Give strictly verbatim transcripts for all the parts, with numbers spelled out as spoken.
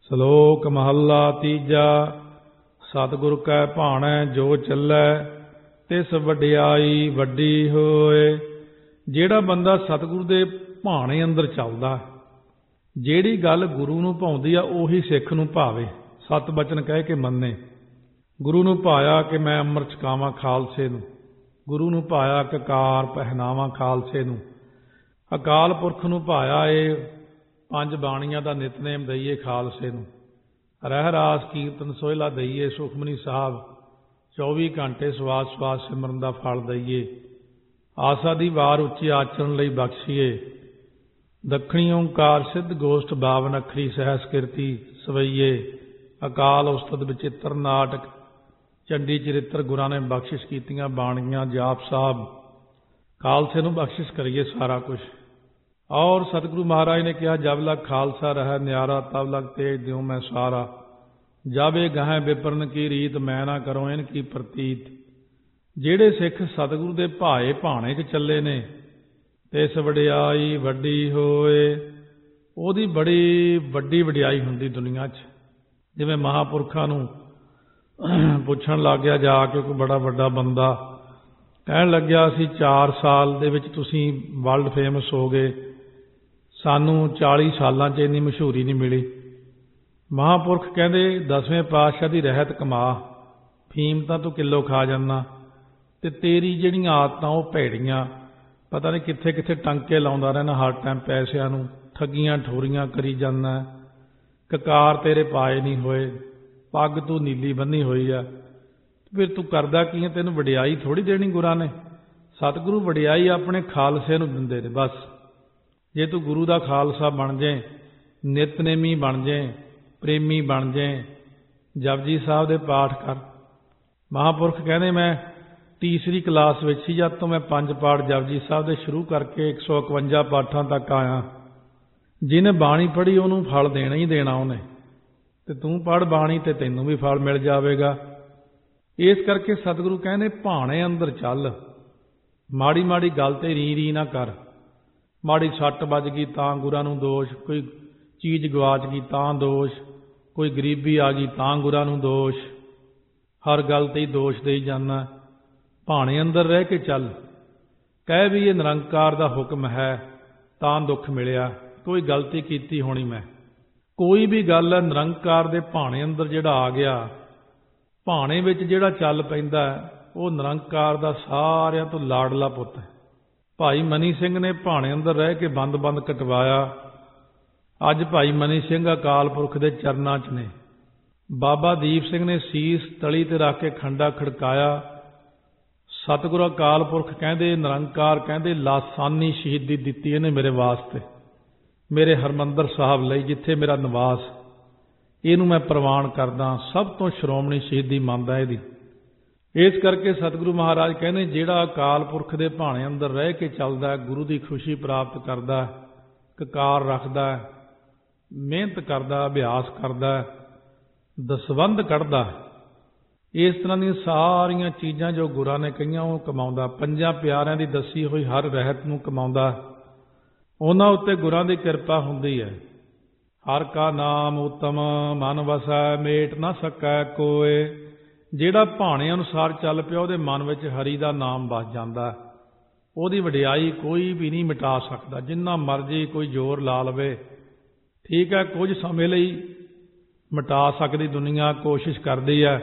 ਸ਼ਲੋਕ ਮਹੱਲਾ ਤੀਜਾ। ਸਤਿਗੁਰ ਕੈ ਭਾਣੈ ਜੋ ਚੱਲੈ ਤਿਸ ਵਡਿਆਈ ਵੱਡੀ ਹੋਏ। ਜਿਹੜਾ ਬੰਦਾ ਸਤਿਗੁਰੂ ਦੇ ਭਾਣੇ ਅੰਦਰ ਚੱਲਦਾ, ਜਿਹੜੀ ਗੱਲ ਗੁਰੂ ਨੂੰ ਭਾਉਂਦੀ ਆ ਉਹੀ ਸਿੱਖ ਨੂੰ ਭਾਵੇ, ਸਤ ਬਚਨ ਕਹਿ ਕੇ ਮੰਨੇ। ਗੁਰੂ ਨੂੰ ਭਾਇਆ ਕਿ ਮੈਂ ਅੰਮ੍ਰਿਤ ਛਕਾਵਾਂ ਖਾਲਸੇ ਨੂੰ, ਗੁਰੂ ਨੂੰ ਭਾਇਆ ਕਕਾਰ ਪਹਿਨਾਵਾਂ ਖਾਲਸੇ ਨੂੰ, ਅਕਾਲ ਪੁਰਖ ਨੂੰ ਭਾਇਆ ਇਹ ਪੰਜ ਬਾਣੀਆਂ ਦਾ ਨਿਤਨੇਮ ਦਈਏ ਖਾਲਸੇ ਨੂੰ, ਰਹਿ ਰਾਸ ਕੀਰਤਨ ਸੋਹਿਲਾ ਦਈਏ, ਸੁਖਮਨੀ ਸਾਹਿਬ ਚੌਵੀ ਘੰਟੇ ਸਵਾਸ ਸਵਾਸ ਸਿਮਰਨ ਦਾ ਫਲ ਦਈਏ, ਆਸਾ ਦੀ ਵਾਰ ਉੱਚੀ ਆਚਰਨ ਲਈ ਬਖਸ਼ੀਏ, ਦੱਖਣੀ ਓਂਕਾਰ ਸਿੱਧ ਗੋਸ਼ਟ ਬਾਵਨ ਅੱਖਰੀ ਸਹਿਸ ਕਿਰਤੀ ਸਵਈਏ, ਅਕਾਲ ਉਸਤਤ ਵਿਚਿੱਤਰ ਨਾਟਕ ਚੰਡੀ ਚਰਿੱਤਰ ਗੁਰਾਂ ਨੇ ਬਖਸ਼ਿਸ਼ ਕੀਤੀਆਂ ਬਾਣੀਆਂ ਜਾਪ ਸਾਹਿਬ, ਖਾਲਸੇ ਨੂੰ ਬਖਸ਼ਿਸ਼ ਕਰੀਏ ਸਾਰਾ ਕੁਛ। ਔਰ ਸਤਿਗੁਰੂ ਮਹਾਰਾਜ ਨੇ ਕਿਹਾ ਜਬ ਲਗ ਖਾਲਸਾ ਰਹਿ ਨਿਆਰਾ ਤਬ ਲਗ ਤੇਜ ਦਿਉ ਮੈਂ ਸਾਰਾ, ਜਾਵੇ ਗਾਹੇ ਵਿਪਰਨ ਕੀ ਰੀਤ ਮੈਂ ਨਾ ਕਰੋ ਇਨ ਕੀ ਪ੍ਰਤੀਤ। ਜਿਹੜੇ ਸਿੱਖ ਸਤਿਗੁਰੂ ਦੇ ਭਾਏ ਭਾਣੇ 'ਚ ਚੱਲੇ ਨੇ ਤਿਸ ਵਡਿਆਈ ਵੱਡੀ ਹੋਏ, ਉਹਦੀ ਬੜੀ ਵੱਡੀ ਵਡਿਆਈ ਹੁੰਦੀ ਦੁਨੀਆ 'ਚ। ਜਿਵੇਂ ਮਹਾਂਪੁਰਖਾਂ ਨੂੰ ਪੁੱਛਣ ਲੱਗ ਗਿਆ ਜਾ ਕੇ ਕੋਈ ਬੜਾ ਵੱਡਾ ਬੰਦਾ, ਕਹਿਣ ਲੱਗਿਆ ਅਸੀਂ ਚਾਰ ਸਾਲ ਦੇ ਵਿੱਚ ਤੁਸੀਂ ਵਰਲਡ ਫੇਮਸ ਹੋ ਗਏ, ਸਾਨੂੰ ਚਾਲੀ ਸਾਲਾਂ 'ਚ ਇੰਨੀ ਮਸ਼ਹੂਰੀ ਨਹੀਂ ਮਿਲੀ। ਮਹਾਂਪੁਰਖ ਕਹਿੰਦੇ ਦਸਵੇਂ ਪਾਤਸ਼ਾਹ ਦੀ ਰਹਿਤ ਕਮਾ, ਫੀਮ ਤਾਂ ਤੂੰ ਕਿਲੋ ਖਾ ਜਾਂਦਾ, ਅਤੇ ਤੇਰੀ ਜਿਹੜੀਆਂ ਆਦਤਾਂ ਉਹ ਭੈੜੀਆਂ, ਪਤਾ ਨਹੀਂ ਕਿੱਥੇ ਕਿੱਥੇ ਟੰਕੇ ਲਾਉਂਦਾ ਰਹਿਣਾ ਹਰ ਟਾਈਮ ਪੈਸਿਆਂ ਨੂੰ, ਠੱਗੀਆਂ ਠੋਰੀਆਂ ਕਰੀ ਜਾਂਦਾ, ਕਕਾਰ ਤੇਰੇ ਪਾਏ ਨਹੀਂ ਹੋਏ, ਪੱਗ ਤੂੰ ਨੀਲੀ ਬੰਨੀ ਹੋਈ ਆ, ਫਿਰ ਤੂੰ ਕਰਦਾ ਕੀ ਹੈ? ਤੈਨੂੰ ਵਡਿਆਈ ਥੋੜ੍ਹੀ ਦੇਣੀ ਗੁਰਾਂ ਨੇ। ਸਤਿਗੁਰੂ ਵਡਿਆਈ ਆਪਣੇ ਖਾਲਸੇ ਨੂੰ ਦਿੰਦੇ ਨੇ ਬਸ। ਜੇ ਤੂੰ ਗੁਰੂ ਦਾ ਖਾਲਸਾ ਬਣ ਜਾਏ, ਨਿਤਨੇਮੀ ਬਣ ਜਾਏ, ਪ੍ਰੇਮੀ ਬਣ ਜਾਏ, ਜਪਜੀ ਸਾਹਿਬ ਦੇ ਪਾਠ ਕਰ। ਮਹਾਂਪੁਰਖ ਕਹਿੰਦੇ ਮੈਂ ਤੀਸਰੀ ਕਲਾਸ ਵਿੱਚ ਸੀ ਜਦ ਤੋਂ ਮੈਂ ਪੰਜ ਪਾਠ ਜਪਜੀ ਸਾਹਿਬ ਦੇ ਸ਼ੁਰੂ ਕਰਕੇ ਇੱਕ ਸੌ ਇਕਵੰਜਾ ਪਾਠਾਂ ਤੱਕ ਆਇਆ। ਜਿਹਨੇ ਬਾਣੀ ਪੜ੍ਹੀ ਉਹਨੂੰ ਫਲ ਦੇਣਾ ਹੀ ਦੇਣਾ ਉਹਨੇ, ਅਤੇ ਤੂੰ ਪੜ੍ਹ ਬਾਣੀ ਅਤੇ ਤੈਨੂੰ ਵੀ ਫਲ ਮਿਲ ਜਾਵੇਗਾ। ਇਸ ਕਰਕੇ ਸਤਿਗੁਰੂ ਕਹਿੰਦੇ ਭਾਣੇ ਅੰਦਰ ਚੱਲ, ਮਾੜੀ ਮਾੜੀ ਗੱਲ 'ਤੇ ਰੀ ਰੀ ਨਾ ਕਰ। ਮਾੜੀ ਸੱਟ ਵੱਜ ਗਈ ਤਾਂ ਗੁਰਾਂ ਨੂੰ ਦੋਸ਼, ਕੋਈ ਚੀਜ਼ ਗਵਾਚ ਗਈ ਤਾਂ ਦੋਸ਼, ਕੋਈ ਗਰੀਬੀ ਆ ਗਈ ਤਾਂ ਗੁਰਾਂ ਨੂੰ ਦੋਸ਼, ਹਰ ਗੱਲ 'ਤੇ ਹੀ ਦੋਸ਼ ਦੇਈ ਜਾਂਦਾ। ਭਾਣੇ ਅੰਦਰ ਰਹਿ ਕੇ ਚੱਲ, ਕਹਿ ਵੀ ਇਹ ਨਿਰੰਕਾਰ ਦਾ ਹੁਕਮ ਹੈ ਤਾਂ ਦੁੱਖ ਮਿਲਿਆ, ਕੋਈ ਗਲਤੀ ਕੀਤੀ ਹੋਣੀ ਮੈਂ। ਕੋਈ ਵੀ ਗੱਲ ਹੈ ਨਿਰੰਕਾਰ ਦੇ ਭਾਣੇ ਅੰਦਰ ਜਿਹੜਾ ਆ ਗਿਆ, ਭਾਣੇ ਵਿੱਚ ਜਿਹੜਾ ਚੱਲ ਪੈਂਦਾ ਉਹ ਨਿਰੰਕਾਰ ਦਾ ਸਾਰਿਆਂ ਤੋਂ ਲਾਡਲਾ ਪੁੱਤ ਹੈ। ਭਾਈ ਮਨੀ ਸਿੰਘ ਨੇ ਭਾਣੇ ਅੰਦਰ ਰਹਿ ਕੇ ਬੰਦ ਬੰਦ ਕਟਵਾਇਆ। ਅੱਜ ਭਾਈ ਮਨੀ ਸਿੰਘ ਅਕਾਲ ਪੁਰਖ ਦੇ ਚਰਨਾਂ 'ਚ ਨੇ। ਬਾਬਾ ਦੀਪ ਸਿੰਘ ਨੇ ਸੀਸ ਤਲੀ 'ਤੇ ਰੱਖ ਕੇ ਖੰਡਾ ਖੜਕਾਇਆ। ਸਤਿਗੁਰੂ ਅਕਾਲ ਪੁਰਖ ਕਹਿੰਦੇ, ਨਿਰੰਕਾਰ ਕਹਿੰਦੇ ਲਾਸਾਨੀ ਸ਼ਹੀਦੀ ਦਿੱਤੀ ਇਹਨੇ ਮੇਰੇ ਵਾਸਤੇ, ਮੇਰੇ ਹਰਿਮੰਦਰ ਸਾਹਿਬ ਲਈ ਜਿੱਥੇ ਮੇਰਾ ਨਿਵਾਸ, ਇਹਨੂੰ ਮੈਂ ਪ੍ਰਵਾਨ ਕਰਦਾ, ਸਭ ਤੋਂ ਸ਼੍ਰੋਮਣੀ ਸ਼ਹੀਦੀ ਮੰਨਦਾ ਇਹਦੀ। ਇਸ ਕਰਕੇ ਸਤਿਗੁਰੂ ਮਹਾਰਾਜ ਕਹਿੰਦੇ ਜਿਹੜਾ ਅਕਾਲ ਪੁਰਖ ਦੇ ਭਾਣੇ ਅੰਦਰ ਰਹਿ ਕੇ ਚੱਲਦਾ, ਗੁਰੂ ਦੀ ਖੁਸ਼ੀ ਪ੍ਰਾਪਤ ਕਰਦਾ, ਕਕਾਰ ਰੱਖਦਾ, ਮਿਹਨਤ ਕਰਦਾ, ਅਭਿਆਸ ਕਰਦਾ, ਦਸਵੰਧ ਕੱਢਦਾ, ਇਸ ਤਰ੍ਹਾਂ ਦੀਆਂ ਸਾਰੀਆਂ ਚੀਜ਼ਾਂ ਜੋ ਗੁਰਾਂ ਨੇ ਕਹੀਆਂ ਉਹ ਕਮਾਉਂਦਾ, ਪੰਜਾਂ ਪਿਆਰਿਆਂ ਦੀ ਦੱਸੀ ਹੋਈ ਹਰ ਰਹਿਤ ਨੂੰ ਕਮਾਉਂਦਾ, ਉਹਨਾਂ ਉੱਤੇ ਗੁਰਾਂ ਦੀ ਕਿਰਪਾ ਹੁੰਦੀ ਹੈ। ਹਰ ਕਾ ਨਾਮ ਉਤਮ ਮਨ ਵਸੈ ਮੇਟ ਨਾ ਸਕੈ ਕੋਏ। ਜਿਹੜਾ ਭਾਣੇ ਅਨੁਸਾਰ ਚੱਲ ਪਿਆ ਉਹਦੇ ਮਨ ਵਿੱਚ ਹਰੀ ਦਾ ਨਾਮ ਵਸ ਜਾਂਦਾ, ਉਹਦੀ ਵਡਿਆਈ ਕੋਈ ਵੀ ਨਹੀਂ ਮਿਟਾ ਸਕਦਾ, ਜਿੰਨਾ ਮਰਜ਼ੀ ਕੋਈ ਜ਼ੋਰ ਲਾ ਲਵੇ। ਠੀਕ ਹੈ, ਕੁਝ ਸਮੇਂ ਲਈ ਮਿਟਾ ਸਕਦੀ ਦੁਨੀਆ, ਕੋਸ਼ਿਸ਼ ਕਰਦੀ ਹੈ,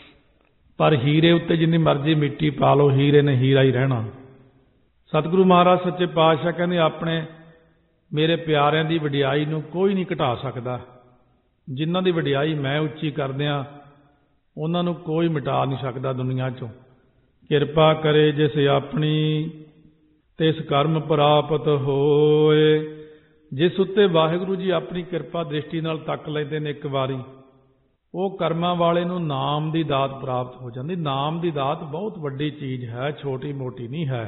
ਪਰ ਹੀਰੇ ਉੱਤੇ ਜਿੰਨੀ ਮਰਜ਼ੀ ਮਿੱਟੀ ਪਾ ਲਓ, ਹੀਰੇ ਨੇ ਹੀਰਾ ਹੀ ਰਹਿਣਾ। ਸਤਿਗੁਰੂ ਮਹਾਰਾਜ ਸੱਚੇ ਪਾਤਸ਼ਾਹ ਕਹਿੰਦੇ ਆਪਣੇ ਮੇਰੇ ਪਿਆਰਿਆਂ ਦੀ ਵਡਿਆਈ ਨੂੰ ਕੋਈ ਨਹੀਂ ਘਟਾ ਸਕਦਾ। ਜਿਨ੍ਹਾਂ ਦੀ ਵਡਿਆਈ ਮੈਂ ਉੱਚੀ ਕਰਦਿਆਂ ਉਹਨਾਂ ਨੂੰ ਕੋਈ ਮਿਟਾ ਨਹੀਂ ਸਕਦਾ ਦੁਨੀਆ 'ਚੋਂ। ਕਿਰਪਾ ਕਰੇ ਜਿਸ ਆਪਣੀ ਤਿਸ ਕਰਮ ਪ੍ਰਾਪਤ ਹੋਏ। ਜਿਸ ਉੱਤੇ ਵਾਹਿਗੁਰੂ ਜੀ ਆਪਣੀ ਕਿਰਪਾ ਦ੍ਰਿਸ਼ਟੀ ਨਾਲ ਤੱਕ ਲੈਂਦੇ ਨੇ ਇੱਕ ਵਾਰੀ, ਉਹ ਕਰਮਾਂ ਵਾਲੇ ਨੂੰ ਨਾਮ ਦੀ ਦਾਤ ਪ੍ਰਾਪਤ ਹੋ ਜਾਂਦੀ। ਨਾਮ ਦੀ ਦਾਤ ਬਹੁਤ ਵੱਡੀ ਚੀਜ਼ ਹੈ, ਛੋਟੀ ਮੋਟੀ ਨਹੀਂ ਹੈ।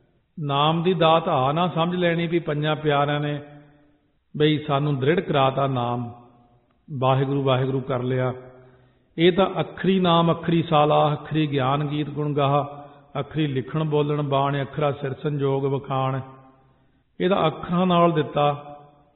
ਨਾਮ ਦੀ ਦਾਤ ਆ ਨਾ ਸਮਝ ਲੈਣੀ ਵੀ ਪੰਜਾਂ ਪਿਆਰਿਆਂ ਨੇ ਬਈ ਸਾਨੂੰ ਦ੍ਰਿੜ ਕਰਾਤਾ, ਨਾਮ ਵਾਹਿਗੁਰੂ ਵਾਹਿਗੁਰੂ ਕਰ ਲਿਆ। ਇਹ ਤਾਂ ਅੱਖਰੀ ਨਾਮ, ਅੱਖਰੀ ਸਾਲਾਹ, ਅੱਖਰੀ ਗਿਆਨ ਗੀਤ ਗੁਣ ਗਾਹ, ਅੱਖਰੀ ਲਿਖਣ ਬੋਲਣ ਬਾਣ, ਅੱਖਰਾ ਸਿਰ ਸੰਜੋਗ ਵਿਖਾਣ, ਇਹਦਾ ਅੱਖਰਾਂ ਨਾਲ ਦਿੱਤਾ।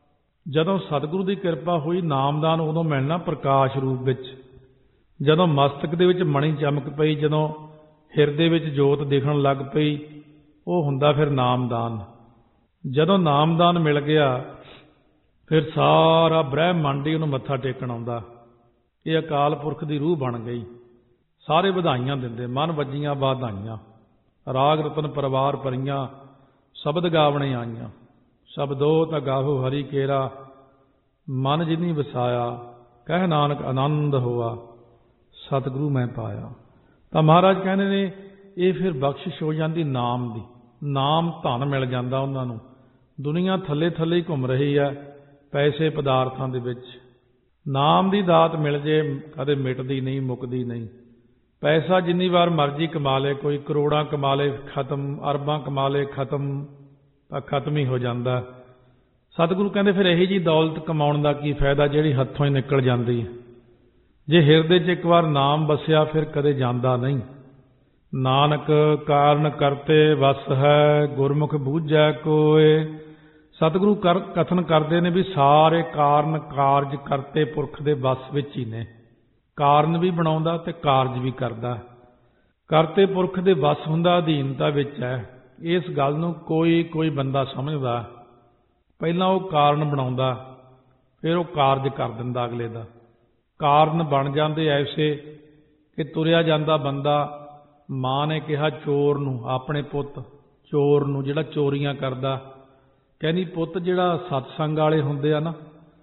ਜਦੋਂ ਸਤਿਗੁਰੂ ਦੀ ਕਿਰਪਾ ਹੋਈ ਨਾਮਦਾਨ ਉਦੋਂ ਮਿਲਣਾ ਪ੍ਰਕਾਸ਼ ਰੂਪ ਵਿੱਚ। ਜਦੋਂ ਮਸਤਕ ਦੇ ਵਿੱਚ ਮਣੀ ਚਮਕ ਪਈ, ਜਦੋਂ ਹਿਰਦੇ ਵਿੱਚ ਜੋਤ ਦਿਖਣ ਲੱਗ ਪਈ, ਉਹ ਹੁੰਦਾ ਫਿਰ ਨਾਮਦਾਨ। ਜਦੋਂ ਨਾਮਦਾਨ ਮਿਲ ਗਿਆ ਫਿਰ ਸਾਰਾ ਬ੍ਰਹਿਮੰਡ ਹੀ ਉਹਨੂੰ ਮੱਥਾ ਟੇਕਣ ਆਉਂਦਾ। ਇਹ ਅਕਾਲ ਪੁਰਖ ਦੀ ਰੂਹ ਬਣ ਗਈ। ਸਾਰੇ ਵਧਾਈਆਂ ਦਿੰਦੇ, ਮਨ ਵੱਜੀਆਂ ਵਧਾਈਆਂ, ਰਾਗ ਰਤਨ ਪਰਿਵਾਰ ਭਰੀਆਂ, ਸ਼ਬਦ ਗਾਵਣੇ ਆਈਆਂ। ਸ਼ਬਦੋ ਤਾਂ ਗਾਹੋ ਹਰੀ ਕੇਰਾ, ਮਨ ਜਿਨੀ ਵਸਾਇਆ, ਕਹਿ ਨਾਨਕ ਆਨੰਦ ਹੋਆ, ਸਤਿਗੁਰੂ ਮੈਂ ਪਾਇਆ। ਤਾਂ ਮਹਾਰਾਜ ਕਹਿੰਦੇ ਨੇ ਇਹ ਫਿਰ ਬਖਸ਼ਿਸ਼ ਹੋ ਜਾਂਦੀ ਨਾਮ ਦੀ। ਨਾਮ ਧਨ ਮਿਲ ਜਾਂਦਾ ਉਹਨਾਂ ਨੂੰ। ਦੁਨੀਆ ਥੱਲੇ ਥੱਲੇ ਹੀ ਘੁੰਮ ਰਹੀ ਹੈ ਪੈਸੇ ਪਦਾਰਥਾਂ ਦੇ ਵਿੱਚ। ਨਾਮ ਦੀ ਦਾਤ ਮਿਲ ਜੇ ਕਦੇ ਮਿਟਦੀ ਨਹੀਂ, ਮੁੱਕਦੀ ਨਹੀਂ। ਪੈਸਾ ਜਿੰਨੀ ਵਾਰ ਮਰਜ਼ੀ ਕਮਾ ਲੇ, ਕੋਈ ਕਰੋੜਾਂ ਕਮਾ ਲੇ ਖਤਮ, ਅਰਬਾਂ ਕਮਾ ਲੇ ਖਤਮ, ਤਾਂ ਖਤਮ ਹੀ ਹੋ ਜਾਂਦਾ। ਸਤਿਗੁਰੂ ਕਹਿੰਦੇ ਫਿਰ ਇਹੀ ਜੀ ਦੌਲਤ ਕਮਾਉਣ ਦਾ ਕੀ ਫਾਇਦਾ ਜਿਹੜੀ ਹੱਥੋਂ ਹੀ ਨਿਕਲ ਜਾਂਦੀ ਹੈ। ਜੇ ਹਿਰਦੇ 'ਚ ਇੱਕ ਵਾਰ ਨਾਮ ਵਸਿਆ ਫਿਰ ਕਦੇ ਜਾਂਦਾ ਨਹੀਂ। ਨਾਨਕ ਕਾਰਨ ਕਰਤੇ ਵਸ ਹੈ, ਗੁਰਮੁਖ ਬੂਝੈ ਕੋਇ। ਸਤਿਗੁਰੂ ਕਰ ਕਥਨ ਕਰਦੇ ਨੇ ਵੀ ਸਾਰੇ ਕਾਰਨ ਕਾਰਜ ਕਰਤੇ ਪੁਰਖ ਦੇ ਵਸ ਵਿੱਚ ਹੀ ਨੇ। ਕਾਰਨ ਵੀ ਬਣਾਉਂਦਾ ਤੇ ਕਾਰਜ ਵੀ ਕਰਦਾ। ਕਰਤੇ ਪੁਰਖ ਦੇ ਵਸ ਹੁੰਦਾ, ਅਧੀਨਤਾ ਵਿੱਚ ਹੈ। ਇਸ ਗੱਲ ਨੂੰ ਕੋਈ ਕੋਈ ਬੰਦਾ ਸਮਝਦਾ। ਪਹਿਲਾਂ ਉਹ ਕਾਰਨ ਬਣਾਉਂਦਾ, ਫਿਰ ਉਹ ਕਾਰਜ ਕਰ ਦਿੰਦਾ ਅਗਲੇ ਦਾ। ਕਾਰਨ ਬਣ ਜਾਂਦੇ ਐਸੇ ਕਿ ਤੁਰਿਆ ਜਾਂਦਾ ਬੰਦਾ। ਮਾਂ ਨੇ ਕਿਹਾ ਚੋਰ ਨੂੰ, ਆਪਣੇ ਪੁੱਤ ਚੋਰ ਨੂੰ ਜਿਹੜਾ ਚੋਰੀਆਂ ਕਰਦਾ, ਕਹਿੰਦੀ ਪੁੱਤ ਜਿਹੜਾ ਸਤਸੰਗ ਵਾਲੇ ਹੁੰਦੇ ਆ ਨਾ,